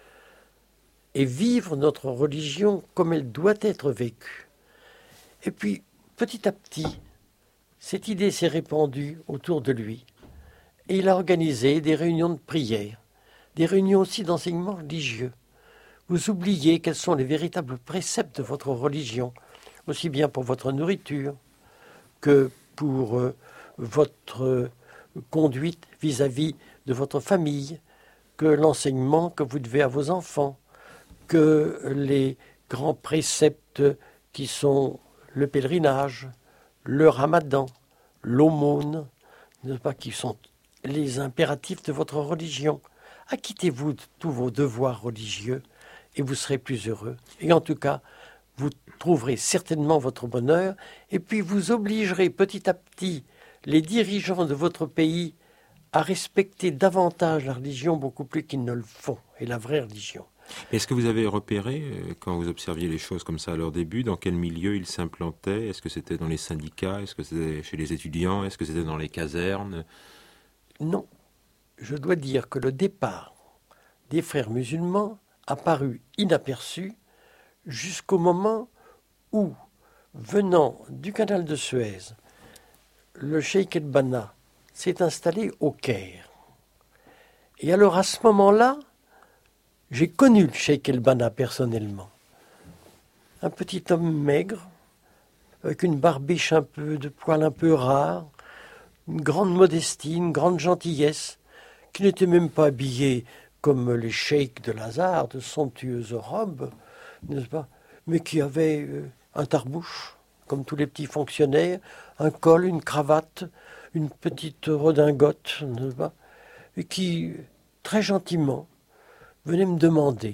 S3: et vivre notre religion comme elle doit être vécue. Et puis, petit à petit, cette idée s'est répandue autour de lui et il a organisé des réunions de prière, des réunions aussi d'enseignement religieux. Vous oubliez quels sont les véritables préceptes de votre religion, aussi bien pour votre nourriture que pour euh, votre euh, conduite vis-à-vis de votre famille, que l'enseignement que vous devez à vos enfants, que les grands préceptes qui sont le pèlerinage, le ramadan, l'aumône, n'est-ce pas, qui sont les impératifs de votre religion. Acquittez-vous de tous vos devoirs religieux et vous serez plus heureux. Et en tout cas, vous trouverez certainement votre bonheur et puis vous obligerez petit à petit les dirigeants de votre pays à respecter davantage la religion beaucoup plus qu'ils ne le font, et la vraie religion.
S4: Est-ce que vous avez repéré, quand vous observiez les choses comme ça à leur début, dans quel milieu ils s'implantaient? Est-ce que c'était dans les syndicats? Est-ce que c'était chez les étudiants? Est-ce que c'était dans les casernes?
S3: Non. Je dois dire que le départ des frères musulmans a paru inaperçu jusqu'au moment où, venant du canal de Suez, le cheikh El-Banna s'est installé au Caire. Et alors à ce moment-là, j'ai connu le cheikh El-Banna personnellement. Un petit homme maigre, avec une barbiche un peu, de poils un peu rares, une grande modestie, une grande gentillesse, qui n'était même pas habillé comme les cheikhs de Lazare, de somptueuses robes, n'est-ce pas, mais qui avait euh, un tarbouche, comme tous les petits fonctionnaires, un col, une cravate, une petite redingote, n'est-ce pas, et qui, très gentiment, venait me demander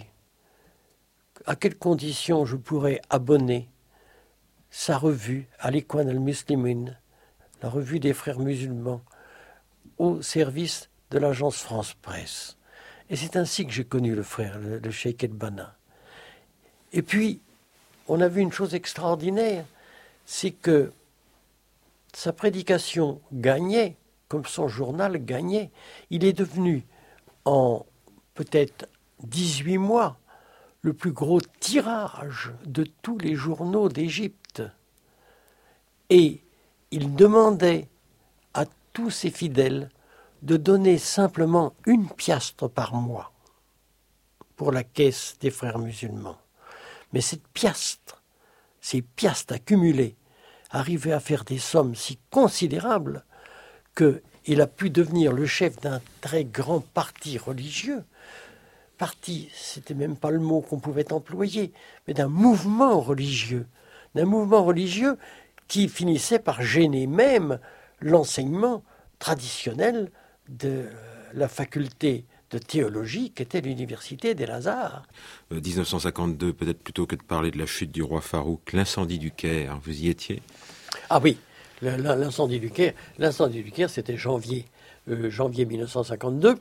S3: à quelles conditions je pourrais abonner sa revue Al-Ikhwan al-Muslimin, la revue des frères musulmans, au service de l'agence France Presse. Et c'est ainsi que j'ai connu le frère, le, le cheikh El-Banna. Et puis, on a vu une chose extraordinaire, c'est que sa prédication gagnait, comme son journal gagnait. Il est devenu, en peut-être dix-huit mois, le plus gros tirage de tous les journaux d'Égypte. Et il demandait à tous ses fidèles de donner simplement une piastre par mois pour la caisse des frères musulmans. Mais cette piastre, ces piastres accumulées, arrivaient à faire des sommes si considérables qu'il a pu devenir le chef d'un très grand parti religieux. Parti, c'était même pas le mot qu'on pouvait employer, mais d'un mouvement religieux, d'un mouvement religieux qui finissait par gêner même l'enseignement traditionnel de la faculté de théologie qu'était l'université des Lazare.
S4: Euh, dix-neuf cent cinquante-deux, peut-être plutôt que de parler de la chute du roi Farouk, l'incendie du Caire, vous y étiez?
S3: Ah oui, le, l'incendie du Caire, l'incendie du Caire, c'était janvier, euh, janvier mille neuf cent cinquante-deux.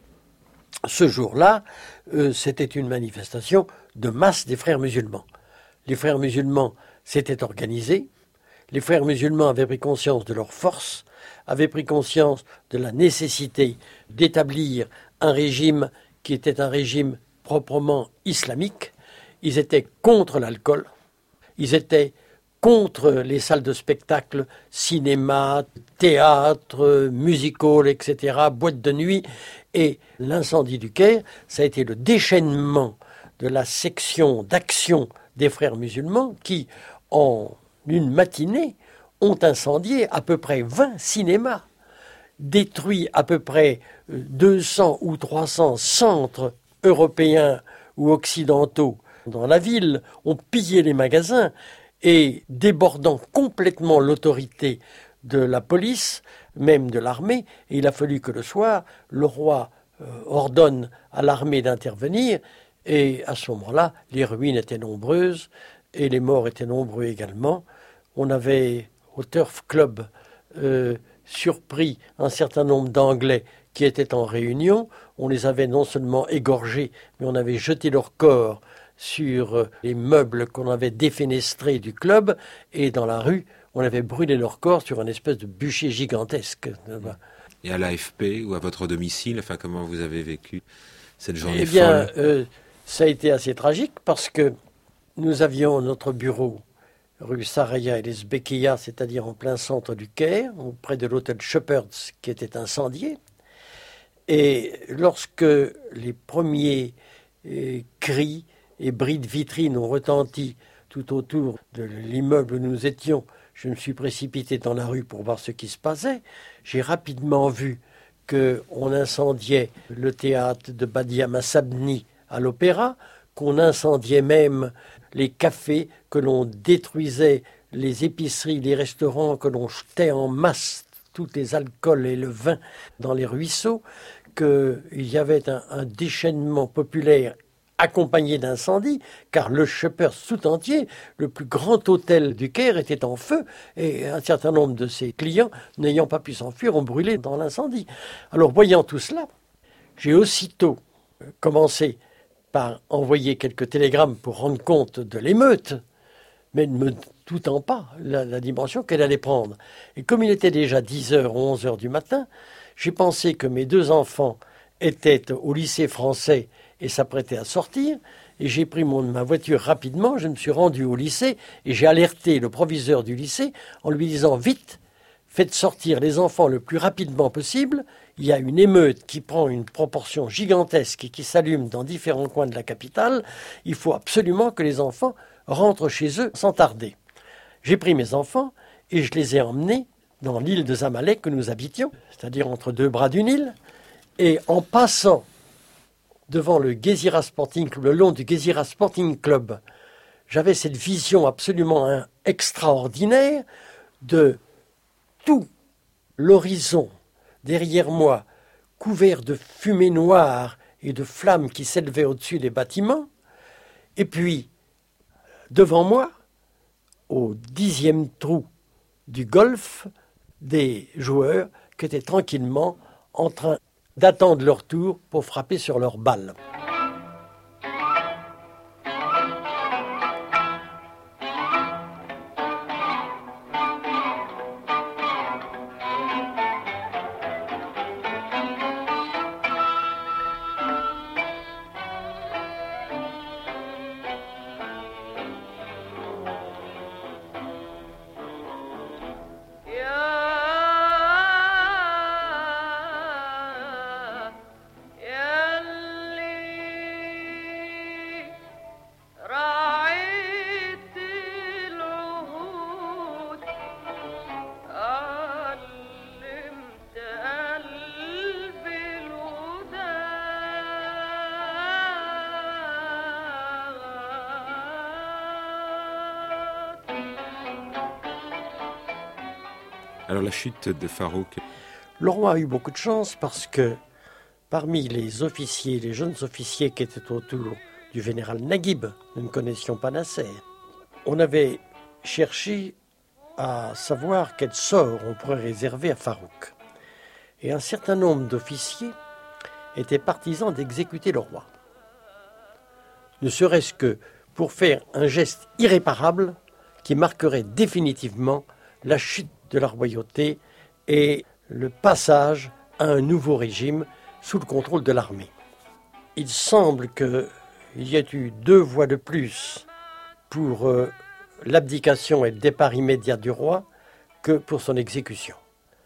S3: Ce jour-là, euh, c'était une manifestation de masse des frères musulmans. Les frères musulmans s'étaient organisés, les frères musulmans avaient pris conscience de leur force, avaient pris conscience de la nécessité d'établir un régime qui était un régime proprement islamique. Ils étaient contre l'alcool, ils étaient contre les salles de spectacle, cinéma, théâtre, music hall, et cetera, boîtes de nuit. Et l'incendie du Caire, ça a été le déchaînement de la section d'action des frères musulmans qui, en une matinée, ont incendié à peu près vingt cinémas, détruit à peu près deux cents ou trois cents centres européens ou occidentaux dans la ville, ont pillé les magasins et, débordant complètement l'autorité de la police, même de l'armée, et il a fallu que le soir, le roi euh, ordonne à l'armée d'intervenir, et à ce moment-là, les ruines étaient nombreuses, et les morts étaient nombreux également. On avait, au Turf Club, euh, surpris un certain nombre d'Anglais qui étaient en réunion. On les avait non seulement égorgés, mais on avait jeté leur corps sur les meubles qu'on avait défenestrés du club, et dans la rue, on avait brûlé leur corps sur une espèce de bûcher gigantesque.
S4: Et à l'A F P ou à votre domicile, enfin, comment vous avez vécu cette journée
S3: Eh bien,
S4: folle
S3: euh, ça a été assez tragique parce que nous avions notre bureau rue Saraya et Lesbekia, c'est-à-dire en plein centre du Caire, près de l'hôtel Shepherd's qui était incendié. Et lorsque les premiers euh, cris et bris de vitrines ont retenti tout autour de l'immeuble où nous étions, je me suis précipité dans la rue pour voir ce qui se passait. J'ai rapidement vu qu'on incendiait le théâtre de Badia Massabni à l'Opéra, qu'on incendiait même les cafés, que l'on détruisait les épiceries, les restaurants, que l'on jetait en masse tous les alcools et le vin dans les ruisseaux, qu'il y avait un, un déchaînement populaire accompagné d'incendies, car le Shepherd's tout entier, le plus grand hôtel du Caire, était en feu, et un certain nombre de ses clients, n'ayant pas pu s'enfuir, ont brûlé dans l'incendie. Alors, voyant tout cela, j'ai aussitôt commencé par envoyer quelques télégrammes pour rendre compte de l'émeute, mais ne me doutant pas la, la dimension qu'elle allait prendre. Et comme il était déjà dix heures ou onze heures du matin, j'ai pensé que mes deux enfants étaient au lycée français et s'apprêtaient à sortir, et j'ai pris mon, ma voiture rapidement, je me suis rendu au lycée, et j'ai alerté le proviseur du lycée en lui disant « Vite, faites sortir les enfants le plus rapidement possible, il y a une émeute qui prend une proportion gigantesque et qui s'allume dans différents coins de la capitale, il faut absolument que les enfants rentrent chez eux sans tarder. » J'ai pris mes enfants et je les ai emmenés dans l'île de Zamalek que nous habitions, c'est-à-dire entre deux bras d'une île, et en passant devant le Gezira Sporting Club, le long du Gezira Sporting Club, j'avais cette vision absolument hein, extraordinaire de tout l'horizon derrière moi, couvert de fumée noire et de flammes qui s'élevaient au-dessus des bâtiments, et puis devant moi, au dixième trou du golf, des joueurs qui étaient tranquillement en train d'attendre leur tour pour frapper sur leurs balles.
S4: Alors la chute de Farouk.
S3: Le roi a eu beaucoup de chance parce que parmi les officiers, les jeunes officiers qui étaient autour du général Naguib, nous ne connaissions pas Nasser, on avait cherché à savoir quel sort on pourrait réserver à Farouk. Et un certain nombre d'officiers étaient partisans d'exécuter le roi. Ne serait-ce que pour faire un geste irréparable qui marquerait définitivement la chute de la royauté et le passage à un nouveau régime sous le contrôle de l'armée. Il semble qu'il y ait eu deux voix de plus pour euh, l'abdication et le départ immédiat du roi que pour son exécution.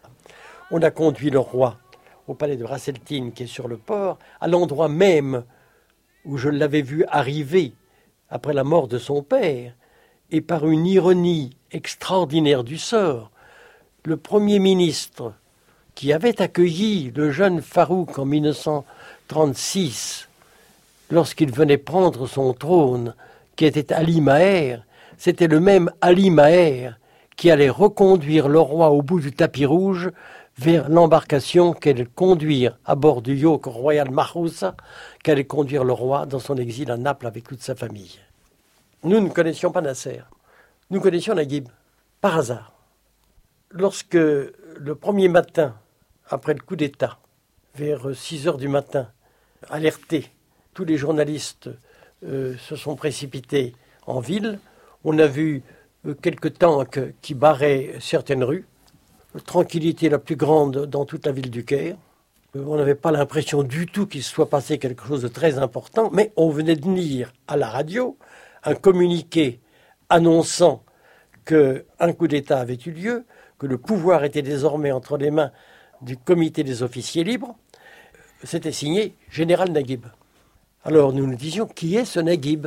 S3: On a conduit le roi au palais de Rasseltine qui est sur le port, à l'endroit même où je l'avais vu arriver après la mort de son père, et par une ironie extraordinaire du sort, le Premier ministre qui avait accueilli le jeune Farouk en mille neuf cent trente-six, lorsqu'il venait prendre son trône, qui était Ali Maher, c'était le même Ali Maher qui allait reconduire le roi au bout du tapis rouge vers l'embarcation qu'allait conduire à bord du yacht Royal Maroussa, qu'allait conduire le roi dans son exil à Naples avec toute sa famille. Nous ne connaissions pas Nasser, nous connaissions Naguib, par hasard. Lorsque le premier matin, après le coup d'État, vers six heures du matin, alertés, tous les journalistes euh, se sont précipités en ville, on a vu euh, quelques tanks qui barraient certaines rues, tranquillité la plus grande dans toute la ville du Caire. Euh, on n'avait pas l'impression du tout qu'il se soit passé quelque chose de très important, mais on venait de lire à la radio un communiqué annonçant qu'un coup d'État avait eu lieu, que le pouvoir était désormais entre les mains du comité des officiers libres. C'était signé Général Naguib. Alors nous nous disions, qui est ce Naguib?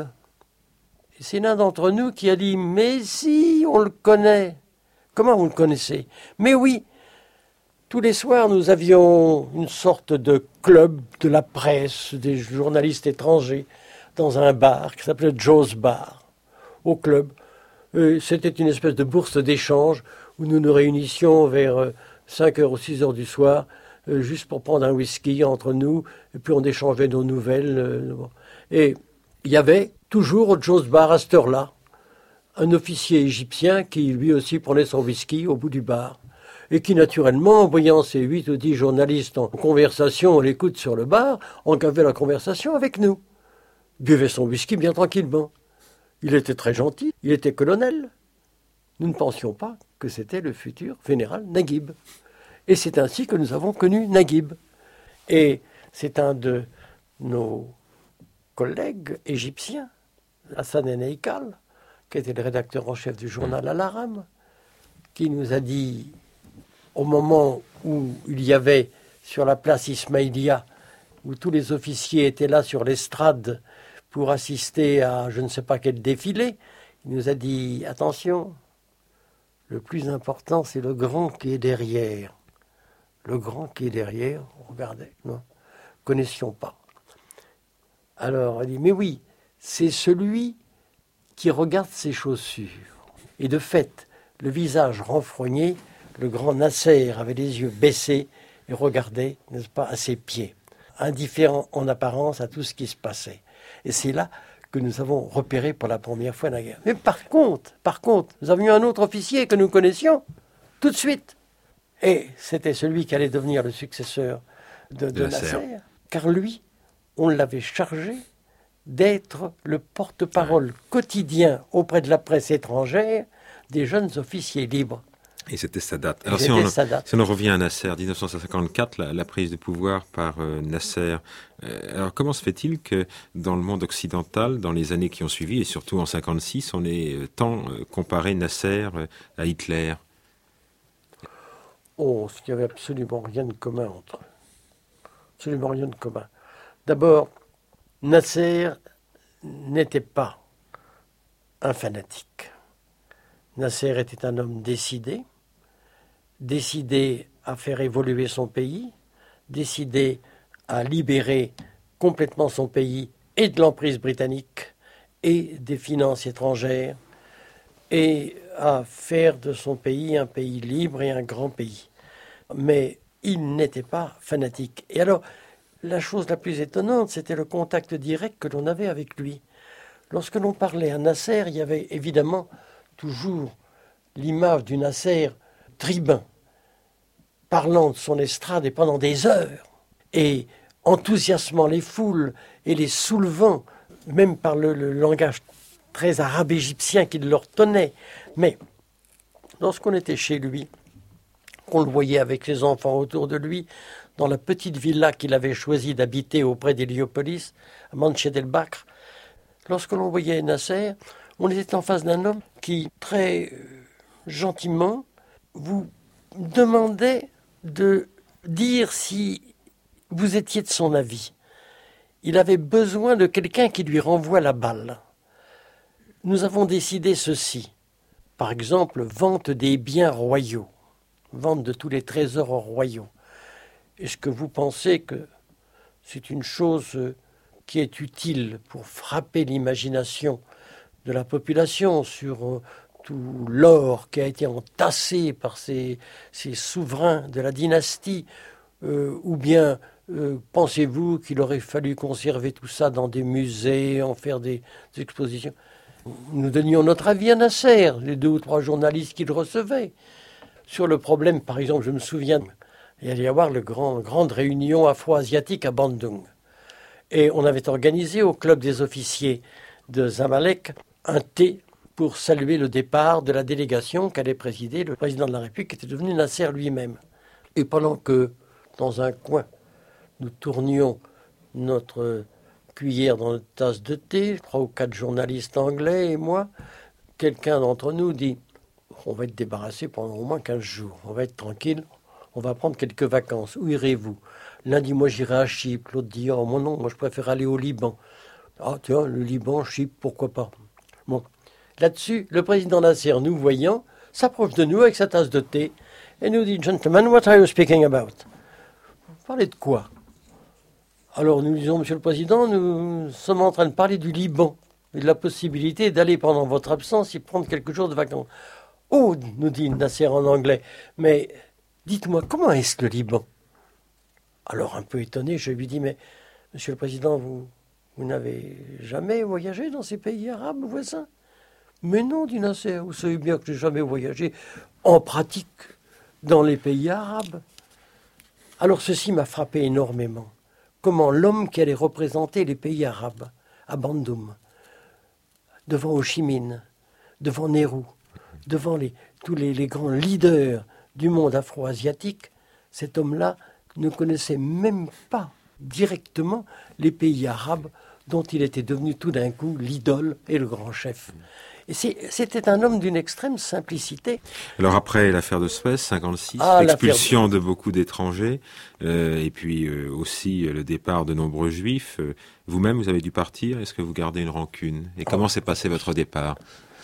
S3: Et c'est l'un d'entre nous qui a dit, mais si, on le connaît. Comment vous le connaissez? Mais oui, tous les soirs nous avions une sorte de club de la presse, des journalistes étrangers, dans un bar qui s'appelait Joe's Bar, au club. Et c'était une espèce de bourse d'échange où nous nous réunissions vers cinq heures ou six heures du soir, euh, juste pour prendre un whisky entre nous, et puis on échangeait nos nouvelles. Euh, et il y avait toujours au Joe's Bar à cette heure-là un officier égyptien qui lui aussi prenait son whisky au bout du bar, et qui naturellement, en voyant ces huit ou dix journalistes en conversation, on l'écoute sur le bar, encavait la conversation avec nous. buvait son whisky bien tranquillement. Il était très gentil, il était colonel. Nous ne pensions pas que c'était le futur général Naguib. Et c'est ainsi que nous avons connu Naguib. Et c'est un de nos collègues égyptiens, Hassan Eneikal, qui était le rédacteur en chef du journal Al-Aram, qui nous a dit, au moment où il y avait sur la place Ismaïlia, où tous les officiers étaient là sur l'estrade pour assister à je ne sais pas quel défilé, il nous a dit, attention, le plus important c'est le grand qui est derrière. Le grand qui est derrière, on regardait, non, connaissions pas. Alors, elle dit, mais oui, c'est celui qui regarde ses chaussures. Et de fait, le visage renfrogné, le grand Nasser avait les yeux baissés et regardait, n'est-ce pas, à ses pieds, indifférent en apparence à tout ce qui se passait. Et c'est là que nous avons repéré pour la première fois la guerre. Mais par contre, par contre, nous avions un autre officier que nous connaissions, tout de suite. Et c'était celui qui allait devenir le successeur de, de, de Nasser. Nasser. Car lui, on l'avait chargé d'être le porte-parole quotidien auprès de la presse étrangère des jeunes officiers libres.
S4: Et c'était Sadat. Alors si on, Sadat. si on revient à Nasser, dix-neuf cent cinquante-quatre, la, la prise de pouvoir par euh, Nasser. Euh, alors comment se fait-il que dans le monde occidental, dans les années qui ont suivi, et surtout en cinquante-six, on ait euh, tant euh, comparé Nasser euh, à Hitler?
S3: Oh, il n'y avait absolument rien de commun entre eux. Absolument rien de commun. D'abord, Nasser n'était pas un fanatique. Nasser était un homme décidé, décidé à faire évoluer son pays, décidé à libérer complètement son pays et de l'emprise britannique et des finances étrangères et à faire de son pays un pays libre et un grand pays. Mais il n'était pas fanatique. Et alors, la chose la plus étonnante, c'était le contact direct que l'on avait avec lui. Lorsque l'on parlait à Nasser, il y avait évidemment toujours l'image du Nasser tribun, parlant de son estrade et pendant des heures, et enthousiasmant les foules et les soulevant, même par le, le langage très arabe-égyptien qu'il leur tenait. Mais lorsqu'on était chez lui, qu'on le voyait avec les enfants autour de lui, dans la petite villa qu'il avait choisi d'habiter auprès d'Héliopolis, à Manched el-Bakr, lorsque l'on voyait Nasser, on était en face d'un homme qui, très gentiment, vous demandait de dire si vous étiez de son avis. Il avait besoin de quelqu'un qui lui renvoie la balle. Nous avons décidé ceci. Par exemple, vente des biens royaux, vente de tous les trésors royaux. Est-ce que vous pensez que c'est une chose qui est utile pour frapper l'imagination de la population sur tout l'or qui a été entassé par ces, ces souverains de la dynastie, euh, ou bien euh, pensez-vous qu'il aurait fallu conserver tout ça dans des musées, en faire des, des expositions? Nous donnions notre avis à Nasser, les deux ou trois journalistes qu'il recevait. Sur le problème, par exemple, je me souviens, il allait y avoir la grand, grande réunion afro-asiatique à Bandung. Et on avait organisé au club des officiers de Zamalek un thé pour saluer le départ de la délégation qu'allait présider le président de la République, qui était devenu Nasser lui-même. Et pendant que, dans un coin, nous tournions notre cuillère dans notre tasse de thé, trois ou quatre journalistes anglais et moi, quelqu'un d'entre nous dit « On va être débarrassé pendant au moins quinze jours, on va être tranquille, on va prendre quelques vacances. Où irez-vous » L'un dit « Moi j'irai à Chypre », l'autre dit « Oh mon non, moi je préfère aller au Liban ». Ah tiens, le Liban, Chypre, pourquoi pas. Bon. Là-dessus, le président Nasser, nous voyant, s'approche de nous avec sa tasse de thé et nous dit « Gentlemen, what are you speaking about ?» Vous parlez de quoi? Alors nous disons « Monsieur le Président, nous sommes en train de parler du Liban et de la possibilité d'aller pendant votre absence y prendre quelques jours de vacances. »« Oh !» nous dit Nasser en anglais, « mais dites-moi, comment est-ce le Liban ?» Alors un peu étonné, je lui dis « Mais Monsieur le Président, vous, vous n'avez jamais voyagé dans ces pays arabes voisins ?» Mais non, dit Nasser, vous savez bien que je n'ai jamais voyagé en pratique dans les pays arabes. Alors ceci m'a frappé énormément. Comment l'homme qui allait représenter les pays arabes à Bandung, devant Ho Chi Minh, devant Nehru, devant les, tous les, les grands leaders du monde afro-asiatique, cet homme-là ne connaissait même pas directement les pays arabes dont il était devenu tout d'un coup l'idole et le grand chef. Et c'est, c'était un homme d'une extrême simplicité.
S4: Alors après l'affaire de Suez, cinquante-six,
S3: ah,
S4: l'expulsion de... de beaucoup d'étrangers, euh, et puis euh, aussi euh, le départ de nombreux juifs, euh, vous-même vous avez dû partir, est-ce que vous gardez une rancune? Et comment oh. s'est passé votre départ?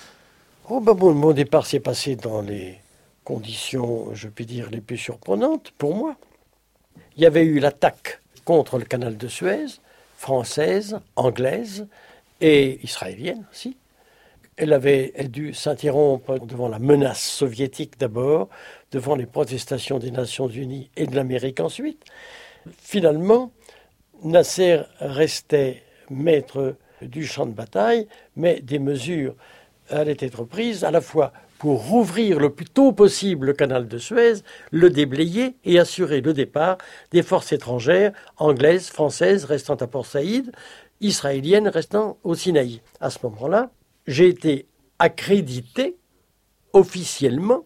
S3: Oh ben bon, mon départ s'est passé dans les conditions, je puis dire, les plus surprenantes pour moi. Il y avait eu l'attaque contre le canal de Suez, française, anglaise et israélienne aussi. Elle avait elle dû s'interrompre devant la menace soviétique d'abord, devant les protestations des Nations Unies et de l'Amérique ensuite. Finalement, Nasser restait maître du champ de bataille, mais des mesures allaient être prises à la fois pour rouvrir le plus tôt possible le canal de Suez, le déblayer et assurer le départ des forces étrangères, anglaises, françaises restant à Port Saïd, israéliennes restant au Sinaï. À ce moment-là, j'ai été accrédité officiellement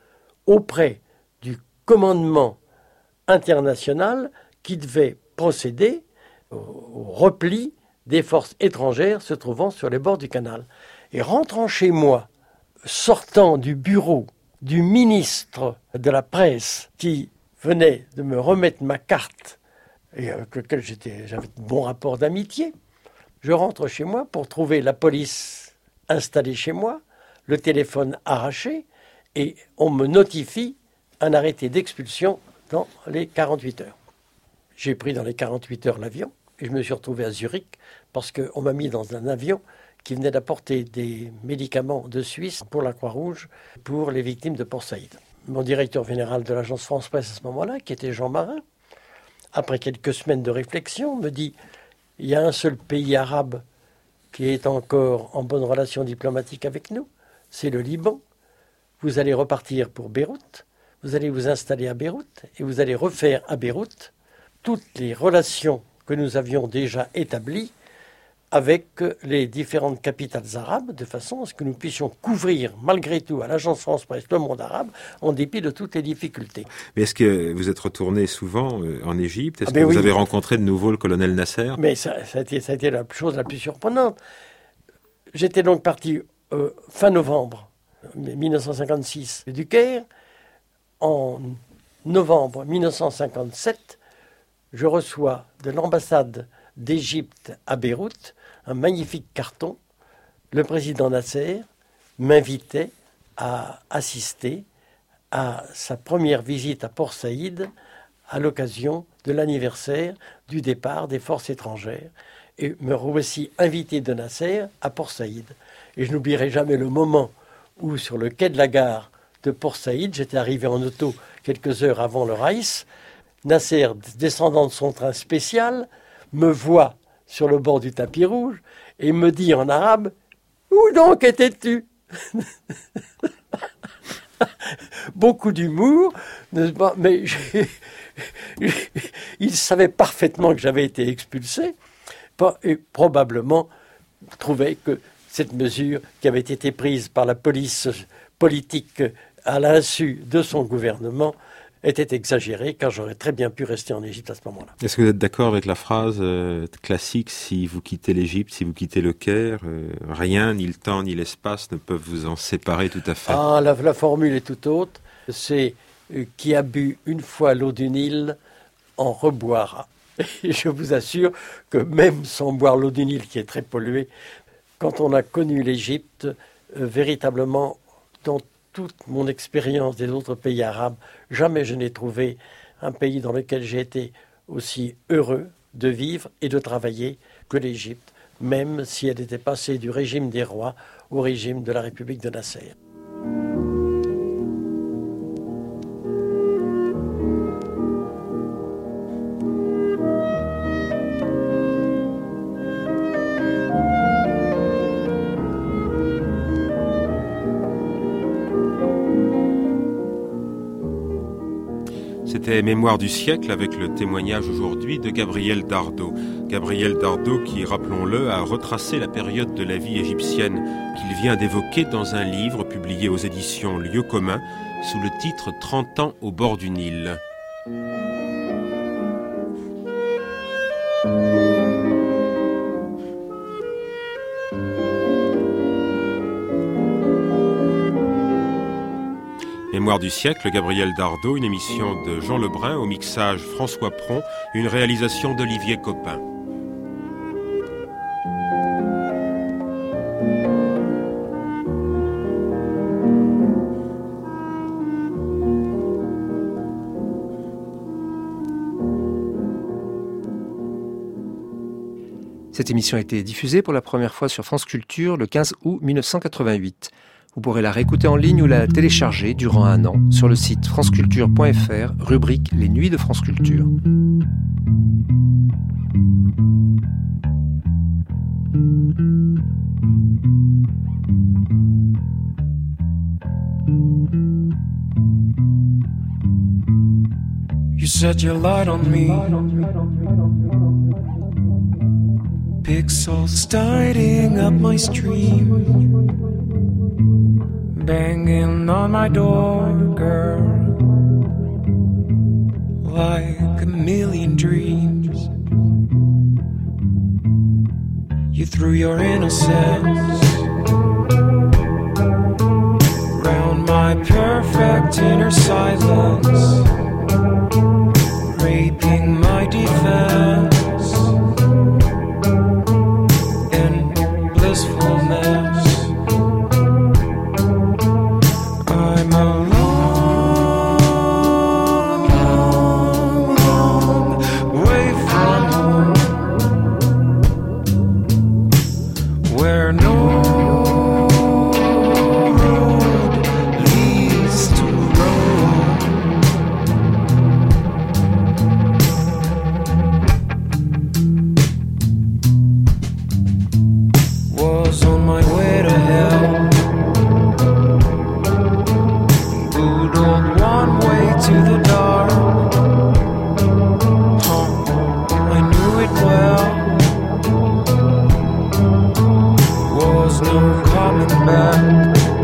S3: auprès du commandement international qui devait procéder au repli des forces étrangères se trouvant sur les bords du canal. Et rentrant chez moi, sortant du bureau du ministre de la Presse qui venait de me remettre ma carte et avec lequel j'étais, j'avais de bons rapports d'amitié, je rentre chez moi pour trouver la police installée chez moi, le téléphone arraché, et on me notifie un arrêté d'expulsion dans les quarante-huit heures. J'ai pris dans les quarante-huit heures l'avion et je me suis retrouvé à Zurich parce qu'on m'a mis dans un avion qui venait d'apporter des médicaments de Suisse pour la Croix-Rouge, pour les victimes de Port Saïd. Mon directeur général de l'agence France-Presse à ce moment-là, qui était Jean Marin, après quelques semaines de réflexion, me dit « Il y a un seul pays arabe qui est encore en bonne relation diplomatique avec nous, c'est le Liban. Vous allez repartir pour Beyrouth, vous allez vous installer à Beyrouth et vous allez refaire à Beyrouth toutes les relations que nous avions déjà établies avec les différentes capitales arabes, de façon à ce que nous puissions couvrir, malgré tout, à l'agence France-Presse, le monde arabe, en dépit de toutes les difficultés. »
S4: Mais est-ce que vous êtes retourné souvent en Égypte? Est-ce ah
S3: que
S4: vous
S3: oui.
S4: avez rencontré de nouveau le colonel Nasser?
S3: Mais ça, ça, a été, ça a été la chose la plus surprenante. J'étais donc parti euh, fin novembre mille neuf cent cinquante-six du Caire. En novembre mille neuf cent cinquante-sept, je reçois de l'ambassade d'Égypte à Beyrouth un magnifique carton. Le président Nasser m'invitait à assister à sa première visite à Port Saïd à l'occasion de l'anniversaire du départ des forces étrangères. Et me revoici invité de Nasser à Port Saïd. Et je n'oublierai jamais le moment où, sur le quai de la gare de Port Saïd, j'étais arrivé en auto quelques heures avant le Raïs. Nasser, descendant de son train spécial, me voit sur le bord du tapis rouge et me dit en arabe « Où donc étais-tu » Beaucoup d'humour, n'est-ce pas? Mais j'ai... il savait parfaitement que j'avais été expulsé et probablement trouvait que cette mesure qui avait été prise par la police politique à l'insu de son gouvernement était exagérée, car j'aurais très bien pu rester en Égypte à ce moment-là.
S4: Est-ce que vous êtes d'accord avec la phrase euh, classique, si vous quittez l'Égypte, si vous quittez le Caire, euh, rien, ni le temps, ni l'espace ne peuvent vous en séparer tout à fait?
S3: Ah, la, la formule est tout autre. C'est euh, « qui a bu une fois l'eau du Nil en reboira ». Et je vous assure que même sans boire l'eau du Nil, qui est très polluée, quand on a connu l'Égypte, euh, véritablement, dans toute mon expérience des autres pays arabes, jamais je n'ai trouvé un pays dans lequel j'ai été aussi heureux de vivre et de travailler que l'Égypte, même si elle était passée du régime des rois au régime de la République de Nasser.
S2: C'était Mémoire du siècle avec le témoignage aujourd'hui de Gabriel Dardo. Gabriel Dardo qui, rappelons-le, a retracé la période de la vie égyptienne qu'il vient d'évoquer dans un livre publié aux éditions Lieux communs sous le titre « trente ans au bord du Nil ». Mémoire du siècle, Gabriel Dardo, une émission de Jean Lebrun, au mixage François Pron, une réalisation d'Olivier Copin.
S1: Cette émission a été diffusée pour la première fois sur France Culture le quinze août mille neuf cent quatre-vingt-huit. Vous pourrez la réécouter en ligne ou la télécharger durant un an sur le site franceculture point f r, rubrique Les Nuits de France Culture.
S5: You set your light on me, pixels starting up my stream, banging on my door, girl, like a million dreams. You threw your innocence round my perfect inner silence, raping my defense in blissfulness. I'm a long, long, long way from home, where no road leads to Rome. Was on my way to hell, one way to the dark. Huh, I knew it well. Was no coming back.